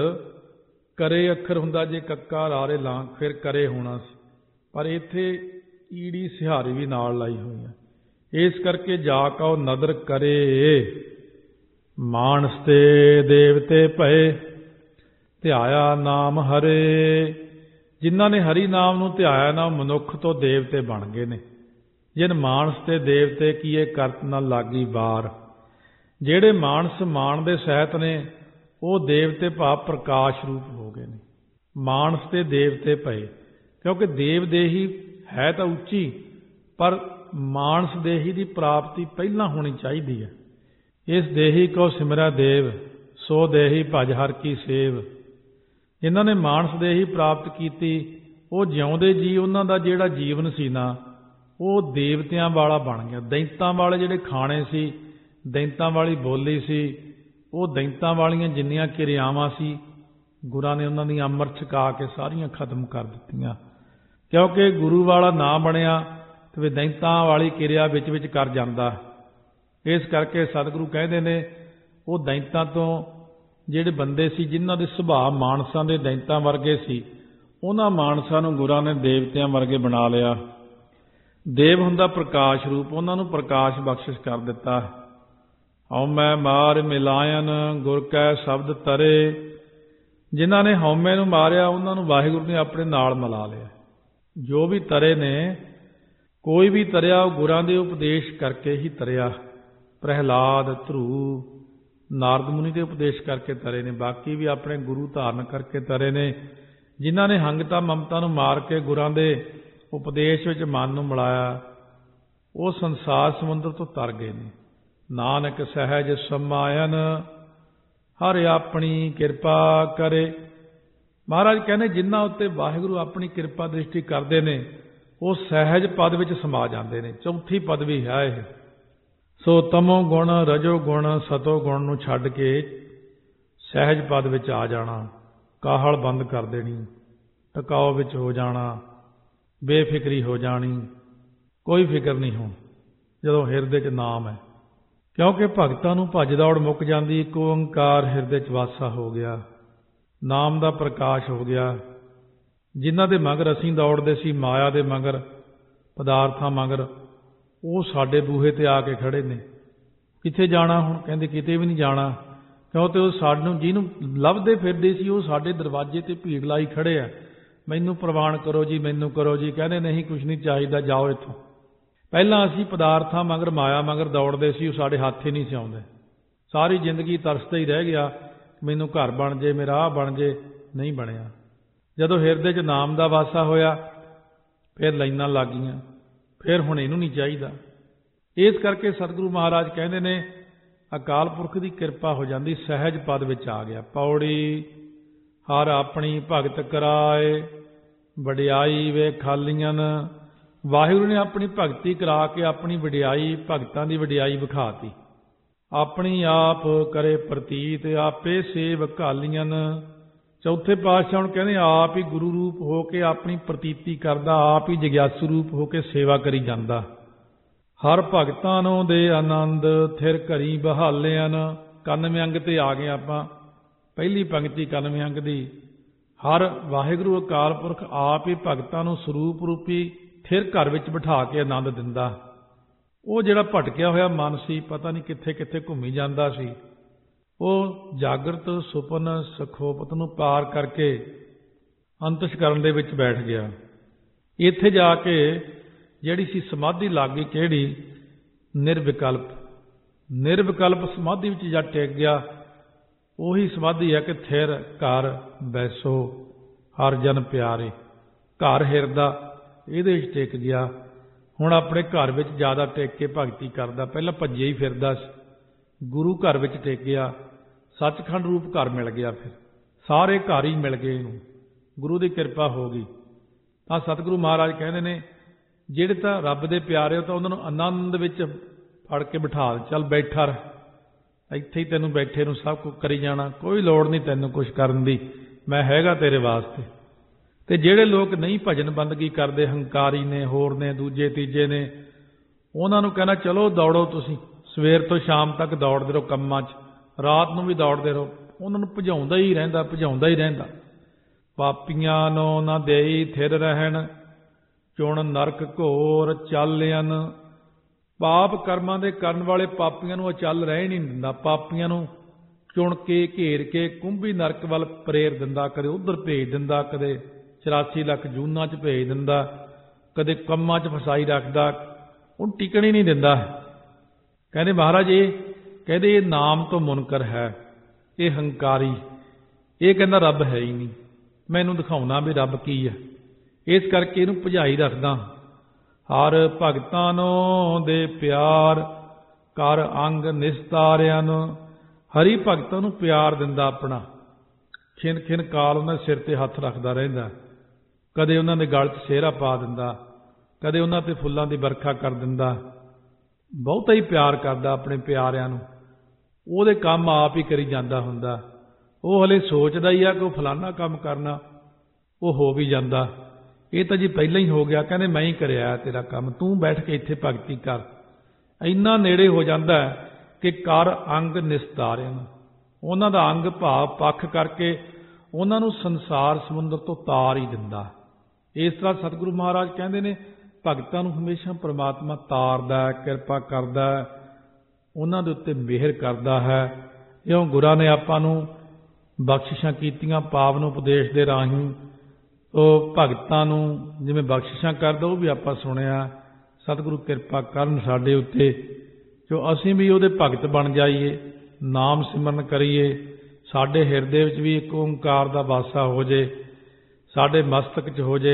ਕਰੇ ਅੱਖਰ ਹੁੰਦਾ, ਜੇ ਕੱਕਾ ਰਾਰੇ ਲਾਂ ਫਿਰ ਕਰੇ ਹੋਣਾ ਸੀ, ਪਰ ਇੱਥੇ ਈੜੀ ਸਿਹਾਰੀ ਵੀ ਨਾਲ ਲਾਈ ਹੋਈ ਹੈ। ਇਸ ਕਰਕੇ ਜਾ ਕਉ ਨਦਰ ਕਰੇ। ਮਾਨਸ ਤੇ ਦੇਵਤੇ ਭਏ, ਧਿਆਇਆ ਨਾਮ ਹਰੇ। ਜਿਨ੍ਹਾਂ ਨੇ ਹਰੀ ਨਾਮ ਨੂੰ ਧਿਆਇਆ ਨਾ, ਉਹ ਮਨੁੱਖ ਤੋਂ ਦੇਵਤੇ ਬਣ ਗਏ ਨੇ। ਜਿਨ ਮਾਨਸ ਤੇ ਦੇਵਤੇ ਕੀਏ ਕਰਤ ਨਾ ਲਾਗੀ ਬਾਰ। ਜਿਹੜੇ ਮਾਨਸ ਮਾਨ ਦੇ ਸਹਿਤ ਨੇ ਉਹ ਦੇਵਤੇ ਭਾਵ ਪ੍ਰਕਾਸ਼ ਰੂਪ ਹੋ ਗਏ ਨੇ। ਮਾਨਸ ਤੇ ਦੇਵਤੇ ਭਏ, ਕਿਉਂਕਿ ਦੇਵ ਦੇਹੀ ਹੈ ਤਾਂ ਉੱਚੀ, ਪਰ ਮਾਨਸ ਦੇਹੀ ਦੀ ਪ੍ਰਾਪਤੀ ਪਹਿਲਾਂ ਹੋਣੀ ਚਾਹੀਦੀ ਹੈ। ਇਸ ਦੇਹੀ ਕੋ ਸਿਮਰੈ ਦੇਵ, ਸੋ ਦੇਹੀ ਭਜ ਹਰ ਕੀ ਸੇਵ। ਜਿਨ੍ਹਾਂ ਨੇ ਮਾਨਸ ਦੇਹੀ ਪ੍ਰਾਪਤ ਕੀਤੀ ਉਹ ਜਿਉਂਦੇ ਜੀ, ਉਹਨਾਂ ਦਾ ਜਿਹੜਾ ਜੀਵਨ ਸੀ ਨਾ ਉਹ ਦੇਵਤਿਆਂ ਵਾਲਾ ਬਣ ਗਿਆ। ਦੈਂਤਾਂ ਵਾਲੇ ਜਿਹੜੇ ਖਾਣੇ ਸੀ, ਦੈਂਤਾਂ ਵਾਲੀ ਬੋਲੀ ਸੀ, ਉਹ ਦੈਂਤਾਂ ਵਾਲੀਆਂ ਜਿੰਨੀਆਂ ਕਿਰਿਆਵਾਂ ਸੀ ਗੁਰਾਂ ਨੇ ਉਹਨਾਂ ਦੀਆਂ ਅੰਮ੍ਰਿਤ ਛਕਾ ਕੇ ਸਾਰੀਆਂ ਖਤਮ ਕਰ ਦਿੱਤੀਆਂ। ਕਿਉਂਕਿ ਗੁਰੂ ਵਾਲਾ ਨਾ ਬਣਿਆ ਤੇ ਦੈਂਤਾਂ ਵਾਲੀ ਕਿਰਿਆ ਵਿੱਚ ਵਿੱਚ ਕਰ ਜਾਂਦਾ। ਇਸ ਕਰਕੇ ਸਤਿਗੁਰੂ ਕਹਿੰਦੇ ਨੇ ਉਹ ਦੈਂਤਾਂ ਤੋਂ ਜਿਹੜੇ ਬੰਦੇ ਸੀ ਜਿਨ੍ਹਾਂ ਦੇ ਸੁਭਾਅ ਮਾਨਸਾਂ ਦੇ ਦੈਂਤਾਂ ਵਰਗੇ ਸੀ, ਉਹਨਾਂ ਮਾਨਸਾਂ ਨੂੰ ਗੁਰਾਂ ਨੇ ਦੇਵਤਿਆਂ ਵਰਗੇ ਬਣਾ ਲਿਆ। ਦੇਵ ਹੁੰਦਾ ਪ੍ਰਕਾਸ਼ ਰੂਪ, ਉਹਨਾਂ ਨੂੰ ਪ੍ਰਕਾਸ਼ ਬਖਸ਼ਿਸ਼ ਕਰ ਦਿੱਤਾ। ਹਉਮੈ ਮਾਰ ਮਿਲਾਇਨ ਗੁਰ ਕੈ ਸ਼ਬਦ ਤਰੇ, ਜਿਨ੍ਹਾਂ ਨੇ ਹਉਮੈ ਨੂੰ ਮਾਰਿਆ ਉਹਨਾਂ ਨੂੰ ਵਾਹਿਗੁਰੂ ਨੇ ਆਪਣੇ ਨਾਲ ਮਿਲਾ ਲਿਆ। ਜੋ ਵੀ ਤਰੇ ਨੇ, ਕੋਈ ਵੀ ਤਰਿਆ ਉਹ ਗੁਰਾਂ ਦੇ ਉਪਦੇਸ਼ ਕਰਕੇ ਹੀ ਤਰਿਆ। ਪ੍ਰਹਿਲਾਦ, ਧਰੂ, ਨਾਰਦ ਮੁਨੀ ਦੇ ਉਪਦੇਸ਼ ਕਰਕੇ ਤਰੇ ਨੇ, ਬਾਕੀ ਵੀ ਆਪਣੇ ਗੁਰੂ ਧਾਰਨ ਕਰਕੇ ਤਰੇ ਨੇ। ਜਿਨ੍ਹਾਂ ਨੇ ਹੰਗਤਾ ਮਮਤਾ ਨੂੰ ਮਾਰ ਕੇ ਗੁਰਾਂ ਦੇ ਉਪਦੇਸ਼ ਵਿੱਚ ਮਨ ਨੂੰ ਮਿਲਾਇਆ, ਉਹ ਸੰਸਾਰ ਸਮੁੰਦਰ ਤੋਂ ਤਰ ਗਏ ਨੇ। ਨਾਨਕ ਸਹਿਜ ਸਮਾਇਨ ਹਰਿ ਆਪਣੀ ਕਿਰਪਾ ਕਰੇ। ਮਹਾਰਾਜ ਕਹਿੰਦੇ ਜਿਨ੍ਹਾਂ ਉੱਤੇ ਵਾਹਿਗੁਰੂ ਆਪਣੀ ਕਿਰਪਾ ਦ੍ਰਿਸ਼ਟੀ ਕਰਦੇ ਨੇ ਉਹ ਸਹਿਜ ਪਦ ਵਿੱਚ ਸਮਾ ਜਾਂਦੇ ਨੇ। ਚੌਥੀ ਪਦਵੀ ਹੈ ਇਹ। ਸੋ ਤਮੋ ਗੁਣ, ਰਜੋ ਗੁਣ, ਸਤੋ ਗੁਣ ਨੂੰ ਛੱਡ ਕੇ ਸਹਿਜ ਪਦ ਵਿੱਚ ਆ ਜਾਣਾ, ਕਾਹਲ ਬੰਦ ਕਰ ਦੇਣੀ, ਟਿਕਾਓ ਵਿੱਚ ਹੋ ਜਾਣਾ, ਬੇਫਿਕਰੀ ਹੋ ਜਾਣੀ, ਕੋਈ ਫਿਕਰ ਨਹੀਂ ਹੋ ਜਦੋਂ ਹਿਰਦੇ 'ਚ ਨਾਮ ਹੈ। ਕਿਉਂਕਿ ਭਗਤਾਂ ਨੂੰ ਭੱਜ ਦੌੜ ਮੁੱਕ ਜਾਂਦੀ, ਇੱਕ ਓੰਕਾਰ ਹਿਰਦੇ 'ਚ ਵਾਸਾ ਹੋ ਗਿਆ, ਨਾਮ ਦਾ ਪ੍ਰਕਾਸ਼ ਹੋ ਗਿਆ। ਜਿਨ੍ਹਾਂ ਦੇ ਮਗਰ ਅਸੀਂ ਦੌੜਦੇ ਸੀ, ਮਾਇਆ ਦੇ ਮਗਰ, ਪਦਾਰਥਾਂ ਮਗਰ, ਉਹ ਸਾਡੇ ਬੂਹੇ 'ਤੇ ਆ ਕੇ ਖੜ੍ਹੇ ਨੇ। ਕਿੱਥੇ ਜਾਣਾ ਹੁਣ? ਕਹਿੰਦੇ ਕਿਤੇ ਵੀ ਨਹੀਂ ਜਾਣਾ, ਕਿਉਂਕਿ ਉਹ ਸਾਨੂੰ ਜਿਹਨੂੰ ਲੱਭਦੇ ਫਿਰਦੇ ਸੀ ਉਹ ਸਾਡੇ ਦਰਵਾਜ਼ੇ 'ਤੇ ਭੀੜ ਲਾਈ ਖੜ੍ਹੇ ਆ, ਮੈਨੂੰ ਪ੍ਰਵਾਨ ਕਰੋ ਜੀ, ਮੈਨੂੰ ਕਰੋ ਜੀ। ਕਹਿੰਦੇ ਨਹੀਂ, ਕੁਛ ਨਹੀਂ ਚਾਹੀਦਾ, ਜਾਓ ਇੱਥੋਂ। ਪਹਿਲਾਂ ਅਸੀਂ ਪਦਾਰਥਾਂ ਮਗਰ, ਮਾਇਆ ਮਗਰ ਦੌੜਦੇ ਸੀ, ਉਹ ਸਾਡੇ ਹੱਥ ਹੀ ਨਹੀਂ ਸੀ ਆਉਂਦੇ। ਸਾਰੀ ਜ਼ਿੰਦਗੀ ਤਰਸਦਾ ਹੀ ਰਹਿ ਗਿਆ, ਮੈਨੂੰ ਘਰ ਬਣ ਜੇ, ਮੇਰਾ ਆਹ ਬਣ ਜੇ, ਨਹੀਂ ਬਣਿਆ। ਜਦੋਂ ਹਿਰਦੇ 'ਚ ਨਾਮ ਦਾ ਵਾਸਾ ਹੋਇਆ ਫਿਰ ਲਾਈਨਾਂ ਲੱਗ ਗਈਆਂ, ਫਿਰ ਹੁਣ ਇਹਨੂੰ ਨਹੀਂ ਚਾਹੀਦਾ। ਇਸ ਕਰਕੇ ਸਤਿਗੁਰੂ ਮਹਾਰਾਜ ਕਹਿੰਦੇ ਨੇ ਅਕਾਲ ਪੁਰਖ ਦੀ ਕਿਰਪਾ ਹੋ ਜਾਂਦੀ, ਸਹਿਜ ਪਦ ਵਿੱਚ ਆ ਗਿਆ। ਪੌੜੀ ਹਰ ਆਪਣੀ ਭਗਤ ਕਰਾਏ, ਵਡਿਆਈ ਵੇ ਖਾਲੀਆਂ। ਵਾਹਿਗੁਰੂ ਨੇ ਆਪਣੀ ਭਗਤੀ ਕਰਾ ਕੇ ਆਪਣੀ ਵਡਿਆਈ, ਭਗਤਾਂ ਦੀ ਵਡਿਆਈ ਵਿਖਾਤੀ। ਆਪਣੀ ਆਪ ਕਰੇ ਪ੍ਰਤੀਤ, ਆਪੇ ਸੇਵ ਘਾਲੀਆਂ। ਚੌਥੇ ਪਾਤਸ਼ਾਹ ਹੁਣ ਕਹਿੰਦੇ ਆਪ ਹੀ ਗੁਰੂ ਰੂਪ ਹੋ ਕੇ ਆਪਣੀ ਪ੍ਰਤੀਤੀ ਕਰਦਾ, ਆਪ ਹੀ ਜਗਿਆਸੂ ਰੂਪ ਹੋ ਕੇ ਸੇਵਾ ਕਰੀ ਜਾਂਦਾ। ਹਰ ਭਗਤਾਂ ਨੂੰ ਦੇ ਆਨੰਦ ਥਿਰ ਘਰੀ ਬਹਾਲਿਆਂ। ਇਕਾਨਵੇਂ ਅੰਗ ਤੇ ਆ ਗਏ ਆਪਾਂ। ਪਹਿਲੀ ਪੰਕਤੀ ਇਕਾਨਵੇਂ ਅੰਗ ਦੀ। ਹਰ ਵਾਹਿਗੁਰੂ ਅਕਾਲ ਪੁਰਖ ਆਪ ਹੀ ਭਗਤਾਂ ਨੂੰ ਸਰੂਪ ਰੂਪੀ ਥਿਰ ਘਰ ਵਿੱਚ ਬਿਠਾ ਕੇ ਆਨੰਦ ਦਿੰਦਾ। ਉਹ ਜਿਹੜਾ ਭਟਕਿਆ ਹੋਇਆ ਮਨ ਸੀ, ਪਤਾ ਨਹੀਂ ਕਿੱਥੇ ਕਿੱਥੇ ਘੁੰਮੀ ਜਾਂਦਾ ਸੀ, ਉਹ ਜਾਗਰਤ ਸੁਪਨ ਸਖੋਪਤ ਨੂੰ ਪਾਰ ਕਰਕੇ ਅੰਤਸ਼ਕਰਨ ਦੇ ਵਿੱਚ ਬੈਠ ਗਿਆ। ਇੱਥੇ ਜਾ ਕੇ ਜਿਹੜੀ ਸੀ ਸਮਾਧੀ ਲੱਗ ਗਈ, ਕਿਹੜੀ? ਨਿਰਵਿਕਲਪ। ਨਿਰਵਿਕਲਪ ਸਮਾਧੀ ਵਿੱਚ ਜਦ ਟਿਕ ਗਿਆ, ਉਹੀ ਸਮਾਧੀ ਹੈ ਕਿ ਥਿਰ ਘਰ ਬੈਸੋ ਹਰ ਜਨ ਪਿਆਰੇ। ਘਰ ਹਿਰਦਾ, ਇਹਦੇ ਵਿੱਚ ਟਿਕ ਗਿਆ। ਹੁਣ ਆਪਣੇ ਘਰ ਵਿੱਚ ਜ਼ਿਆਦਾ ਟਿਕ ਕੇ ਭਗਤੀ ਕਰਦਾ। ਪਹਿਲਾਂ ਭੱਜਿਆ ਹੀ ਫਿਰਦਾ ਸੀ, ਗੁਰੂ ਘਰ ਵਿੱਚ ਟਿਕ ਗਿਆ, ਸੱਚਖੰਡ ਰੂਪ ਘਰ ਮਿਲ ਗਿਆ। ਫਿਰ ਸਾਰੇ ਘਰ ਹੀ ਮਿਲ ਗਏ ਇਹਨੂੰ, ਗੁਰੂ ਦੀ ਕਿਰਪਾ ਹੋ ਗਈ। ਤਾਂ ਸਤਿਗੁਰੂ ਮਹਾਰਾਜ ਕਹਿੰਦੇ ਨੇ ਜਿਹੜੇ ਤਾਂ ਰੱਬ ਦੇ ਪਿਆਰੇ ਹੋ ਤਾਂ ਉਹਨਾਂ ਨੂੰ ਆਨੰਦ ਵਿੱਚ ਫੜ ਕੇ ਬਿਠਾ, ਚੱਲ ਬੈਠਾ ਰਹਿ, ਇੱਥੇ ਹੀ ਤੈਨੂੰ ਬੈਠੇ ਨੂੰ ਸਭ ਕੁਝ ਕਰੀ ਜਾਣਾ, ਕੋਈ ਲੋੜ ਨਹੀਂ ਤੈਨੂੰ ਕੁਛ ਕਰਨ ਦੀ, ਮੈਂ ਹੈਗਾ ਤੇਰੇ ਵਾਸਤੇ। ਤੇ ਜਿਹੜੇ ਲੋਕ ਨਹੀਂ ਭਜਨ ਬੰਦਗੀ ਕਰਦੇ, ਹੰਕਾਰੀ ਨੇ, ਹੋਰ ਨੇ, ਦੂਜੇ ਤੀਜੇ ਨੇ, ਉਹਨਾਂ ਨੂੰ ਕਹਿਣਾ ਚਲੋ ਦੌੜੋ, ਤੁਸੀਂ ਸਵੇਰ ਤੋਂ ਸ਼ਾਮ ਤੱਕ ਦੌੜਦੇ ਰਹੋ ਕੰਮਾਂ 'ਚ, ਰਾਤ ਨੂੰ ਵੀ ਦੌੜਦੇ ਰਹੋ। ਉਹਨਾਂ ਨੂੰ ਭਜਾਉਂਦਾ ਹੀ ਰਹਿੰਦਾ, ਭਜਾਉਂਦਾ ਹੀ ਰਹਿੰਦਾ। ਪਾਪੀਆਂ ਨੂੰ ਨਾ ਦੇਈ ਥਿਰ ਰਹਿਣ, ਚੁਣ ਨਰਕ ਘੋਰ ਚਾਲਿਆਂ। ਪਾਪ ਕਰਮਾਂ ਦੇ ਕਰਨ ਵਾਲੇ ਪਾਪੀਆਂ ਨੂੰ ਅਚਲ ਰਹਿ ਨਹੀਂ ਦਿੰਦਾ। ਪਾਪੀਆਂ ਨੂੰ ਚੁਣ ਕੇ ਘੇਰ ਕੇ ਕੁੰਭੀ ਨਰਕ ਵੱਲ ਪ੍ਰੇਰ ਦਿੰਦਾ, ਕਦੇ ਉੱਧਰ ਭੇਜ ਦਿੰਦਾ, ਕਦੇ ਚੁਰਾਸੀ ਲੱਖ ਜੂਨਾਂ 'ਚ ਭੇਜ ਦਿੰਦਾ, ਕਦੇ ਕੰਮਾਂ 'ਚ ਫਸਾਈ ਰੱਖਦਾ, ਉਹਨੂੰ ਟਿਕਣ ਹੀ ਨਹੀਂ ਦਿੰਦਾ। ਕਹਿੰਦੇ ਮਹਾਰਾਜ ਇਹ ਕਹਿੰਦੇ ਇਹ ਨਾਮ ਤੋਂ ਮੁਨਕਰ ਹੈ, ਇਹ ਹੰਕਾਰੀ, ਇਹ ਕਹਿੰਦਾ ਰੱਬ ਹੈ ਹੀ ਨਹੀਂ, ਮੈਨੂੰ ਦਿਖਾਉਣਾ ਵੀ ਰੱਬ ਕੀ ਹੈ, ਇਸ ਕਰਕੇ ਇਹਨੂੰ ਭਜਾਈ ਰੱਖਦਾ। ਹਰ ਭਗਤਾਂ ਨੂੰ ਦੇ ਪਿਆਰ ਕਰ ਅੰਗ ਨਿਸਤਾਰਿਆਂ। ਹਰੀ ਭਗਤਾਂ ਨੂੰ ਪਿਆਰ ਦਿੰਦਾ ਆਪਣਾ, ਖਿਨ ਖਿਨ ਕਾਲ ਉਹਨਾਂ ਦੇ ਸਿਰ ਤੇ ਹੱਥ ਰੱਖਦਾ ਰਹਿੰਦਾ, ਕਦੇ ਉਹਨਾਂ ਦੇ ਗਲ 'ਚ ਸਿਹਰਾ ਪਾ ਦਿੰਦਾ, ਕਦੇ ਉਹਨਾਂ ਤੇ ਫੁੱਲਾਂ ਦੀ ਵਰਖਾ ਕਰ ਦਿੰਦਾ। ਬਹੁਤਾ ਹੀ ਪਿਆਰ ਕਰਦਾ ਆਪਣੇ ਪਿਆਰਿਆਂ ਨੂੰ। ਉਹਦੇ ਕੰਮ ਆਪ ਹੀ ਕਰੀ ਜਾਂਦਾ ਹੁੰਦਾ। ਉਹ ਹਲੇ ਸੋਚਦਾ ਹੀ ਆ ਕਿ ਉਹ ਫਲਾਨਾ ਕੰਮ ਕਰਨਾ, ਉਹ ਹੋ ਵੀ ਜਾਂਦਾ। ਇਹ ਤਾਂ ਜੀ ਪਹਿਲਾਂ ਹੀ ਹੋ ਗਿਆ। ਕਹਿੰਦੇ ਮੈਂ ਹੀ ਕਰਿਆ ਤੇਰਾ ਕੰਮ, ਤੂੰ ਬੈਠ ਕੇ ਇੱਥੇ ਭਗਤੀ ਕਰ। ਇੰਨਾ ਨੇੜੇ ਹੋ ਜਾਂਦਾ ਕਿ ਕਰ ਅੰਗ ਨਿਸਤਾਰਿਆਂ। ਉਹਨਾਂ ਦਾ ਅੰਗ ਭਾਵ ਪੱਖ ਕਰਕੇ ਉਹਨਾਂ ਨੂੰ ਸੰਸਾਰ ਸਮੁੰਦਰ ਤੋਂ ਤਾਰ ਹੀ ਦਿੰਦਾ। ਇਸ ਤਰ੍ਹਾਂ ਸਤਿਗੁਰੂ ਮਹਾਰਾਜ ਕਹਿੰਦੇ ਨੇ ਭਗਤਾਂ ਨੂੰ ਹਮੇਸ਼ਾ ਪ੍ਰਮਾਤਮਾ ਤਾਰਦਾ ਹੈ, ਕਿਰਪਾ ਕਰਦਾ ਹੈ, ਉਹਨਾਂ ਦੇ ਉੱਤੇ ਮਿਹਰ ਕਰਦਾ ਹੈ। ਇਉਂ ਗੁਰਾਂ ਨੇ ਆਪਾਂ ਨੂੰ ਬਖਸ਼ਿਸ਼ਾਂ ਕੀਤੀਆਂ ਪਾਵਨ ਉਪਦੇਸ਼ ਦੇ ਰਾਹੀਂ। ਉਹ ਭਗਤਾਂ ਨੂੰ ਜਿਵੇਂ ਬਖਸ਼ਿਸ਼ਾਂ ਕਰਦਾ ਉਹ ਵੀ ਆਪਾਂ ਸੁਣਿਆ। ਸਤਿਗੁਰੂ ਕਿਰਪਾ ਕਰਨ ਸਾਡੇ ਉੱਤੇ ਜੋ ਅਸੀਂ ਵੀ ਉਹਦੇ ਭਗਤ ਬਣ ਜਾਈਏ, ਨਾਮ ਸਿਮਰਨ ਕਰੀਏ, ਸਾਡੇ ਹਿਰਦੇ ਵਿੱਚ ਵੀ ਇੱਕ ਓਂਕਾਰ ਦਾ ਵਾਸਾ ਹੋ ਜੇ, ਸਾਡੇ ਮਸਤਕ 'ਚ ਹੋ ਜੇ,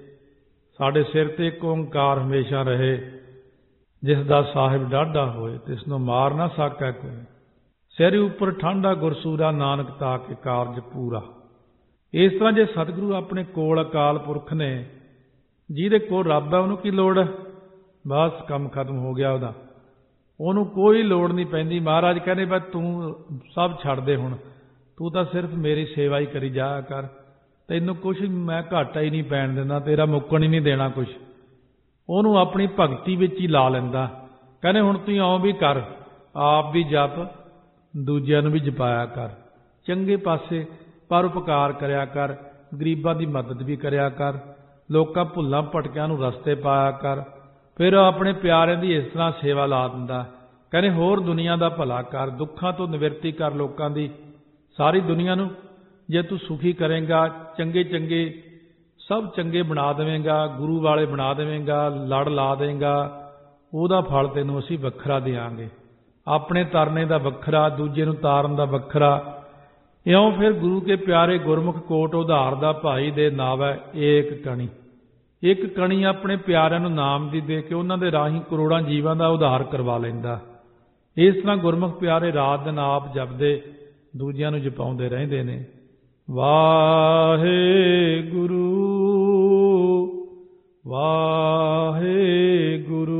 ਸਾਡੇ ਸਿਰ 'ਤੇ ਇੱਕ ਓਂਕਾਰ ਹਮੇਸ਼ਾ ਰਹੇ। ਜਿਸ ਦਾ ਸਾਹਿਬ ਡਾਢਾ ਹੋਏ ਤਿਸ ਨੂੰ ਮਾਰ ਨਾ ਸਕੈ ਕੋਈ, ਸਿਰ ਉੱਪਰ ਠਾਂਡਾ ਗੁਰਸੂਰਾ, ਨਾਨਕ ਤਾ ਕੇ ਕਾਰਜ ਪੂਰਾ। ਇਸ ਤਰ੍ਹਾਂ ਜੇ ਸਤਿਗੁਰੂ ਆਪਣੇ ਕੋਲ ਅਕਾਲ ਪੁਰਖ ਨੇ, ਜਿਹਦੇ ਕੋਲ ਰੱਬ ਹੈ ਉਹਨੂੰ ਕੀ ਲੋੜ ਹੈ? ਬਸ ਕੰਮ ਖਤਮ ਹੋ ਗਿਆ ਉਹਦਾ, ਉਹਨੂੰ ਕੋਈ ਲੋੜ ਨਹੀਂ ਪੈਂਦੀ। ਮਹਾਰਾਜ ਕਹਿੰਦੇ ਬਸ ਤੂੰ ਸਭ ਛੱਡ ਦੇ, ਹੁਣ ਤੂੰ ਤਾਂ ਸਿਰਫ ਮੇਰੀ ਸੇਵਾ ਹੀ ਕਰੀ ਜਾਇਆ ਕਰ, ਤੈਨੂੰ ਕੁਛ ਮੈਂ ਘਾਟਾ ਹੀ ਨਹੀਂ ਪੈਣ ਦਿੰਦਾ, ਤੇਰਾ ਮੁੱਕਣ ਹੀ ਨਹੀਂ ਦੇਣਾ ਕੁਛ। ਉਹਨੂੰ ਆਪਣੀ ਭਗਤੀ ਵਿੱਚ ਹੀ ਲਾ ਲੈਂਦਾ। ਕਹਿੰਦੇ ਹੁਣ ਤੂੰ ਇਉਂ ਵੀ ਕਰ, ਆਪ ਵੀ ਜਪ, ਦੂਜਿਆਂ ਨੂੰ ਵੀ ਜਪਾਇਆ ਕਰ, ਚੰਗੇ ਪਾਸੇ ਪਰਉਪਕਾਰ ਕਰਿਆ ਕਰ, ਗਰੀਬਾਂ ਦੀ ਮਦਦ ਵੀ ਕਰਿਆ ਕਰ, ਲੋਕਾਂ ਭੁੱਲਾਂ ਭਟਕਿਆਂ ਨੂੰ ਰਸਤੇ ਪਾਇਆ ਕਰ। ਫਿਰ ਆਪਣੇ ਪਿਆਰਿਆਂ ਦੀ ਇਸ ਤਰ੍ਹਾਂ ਸੇਵਾ ਲਾ ਦਿੰਦਾ। ਕਹਿੰਦੇ ਹੋਰ ਦੁਨੀਆ ਦਾ ਭਲਾ ਕਰ, ਦੁੱਖਾਂ ਤੋਂ ਨਿਵਰਤੀ ਕਰ ਲੋਕਾਂ ਦੀ। ਸਾਰੀ ਦੁਨੀਆ ਨੂੰ ਜੇ ਤੂੰ ਸੁਖੀ ਕਰੇਂਗਾ, ਚੰਗੇ ਚੰਗੇ ਸਭ ਚੰਗੇ ਬਣਾ ਦੇਵੇਂਗਾ, ਗੁਰੂ ਵਾਲੇ ਬਣਾ ਦੇਵੇਂਗਾ, ਲੜ ਲਾ ਦੇਂਗਾ, ਉਹਦਾ ਫਲ ਤੈਨੂੰ ਅਸੀਂ ਵੱਖਰਾ ਦਿਆਂਗੇ। ਆਪਣੇ ਤਰਨੇ ਦਾ ਵੱਖਰਾ, ਦੂਜੇ ਨੂੰ ਤਾਰਨ ਦਾ ਵੱਖਰਾ। ਇਉਂ ਫਿਰ ਗੁਰੂ ਕੇ ਪਿਆਰੇ ਗੁਰਮੁਖ ਕੋਟ ਉਧਾਰ ਦਾ ਭਾਈ ਦੇ ਨਾਵੈ ਏਕ ਕਣੀ। ਇੱਕ ਕਣੀ ਆਪਣੇ ਪਿਆਰਿਆਂ ਨੂੰ ਨਾਮ ਦੀ ਦੇ ਕੇ ਉਹਨਾਂ ਦੇ ਰਾਹੀਂ ਕਰੋੜਾਂ ਜੀਵਾਂ ਦਾ ਉਧਾਰ ਕਰਵਾ ਲੈਂਦਾ। ਇਸ ਤਰ੍ਹਾਂ ਗੁਰਮੁਖ ਪਿਆਰੇ ਰਾਤ ਦਿਨ ਆਪ ਜਪਦੇ, ਦੂਜਿਆਂ ਨੂੰ ਜਪਾਉਂਦੇ ਰਹਿੰਦੇ ਨੇ। ਵਾਹਿਗੁਰੂ ਵਾਹਿਗੁਰੂ।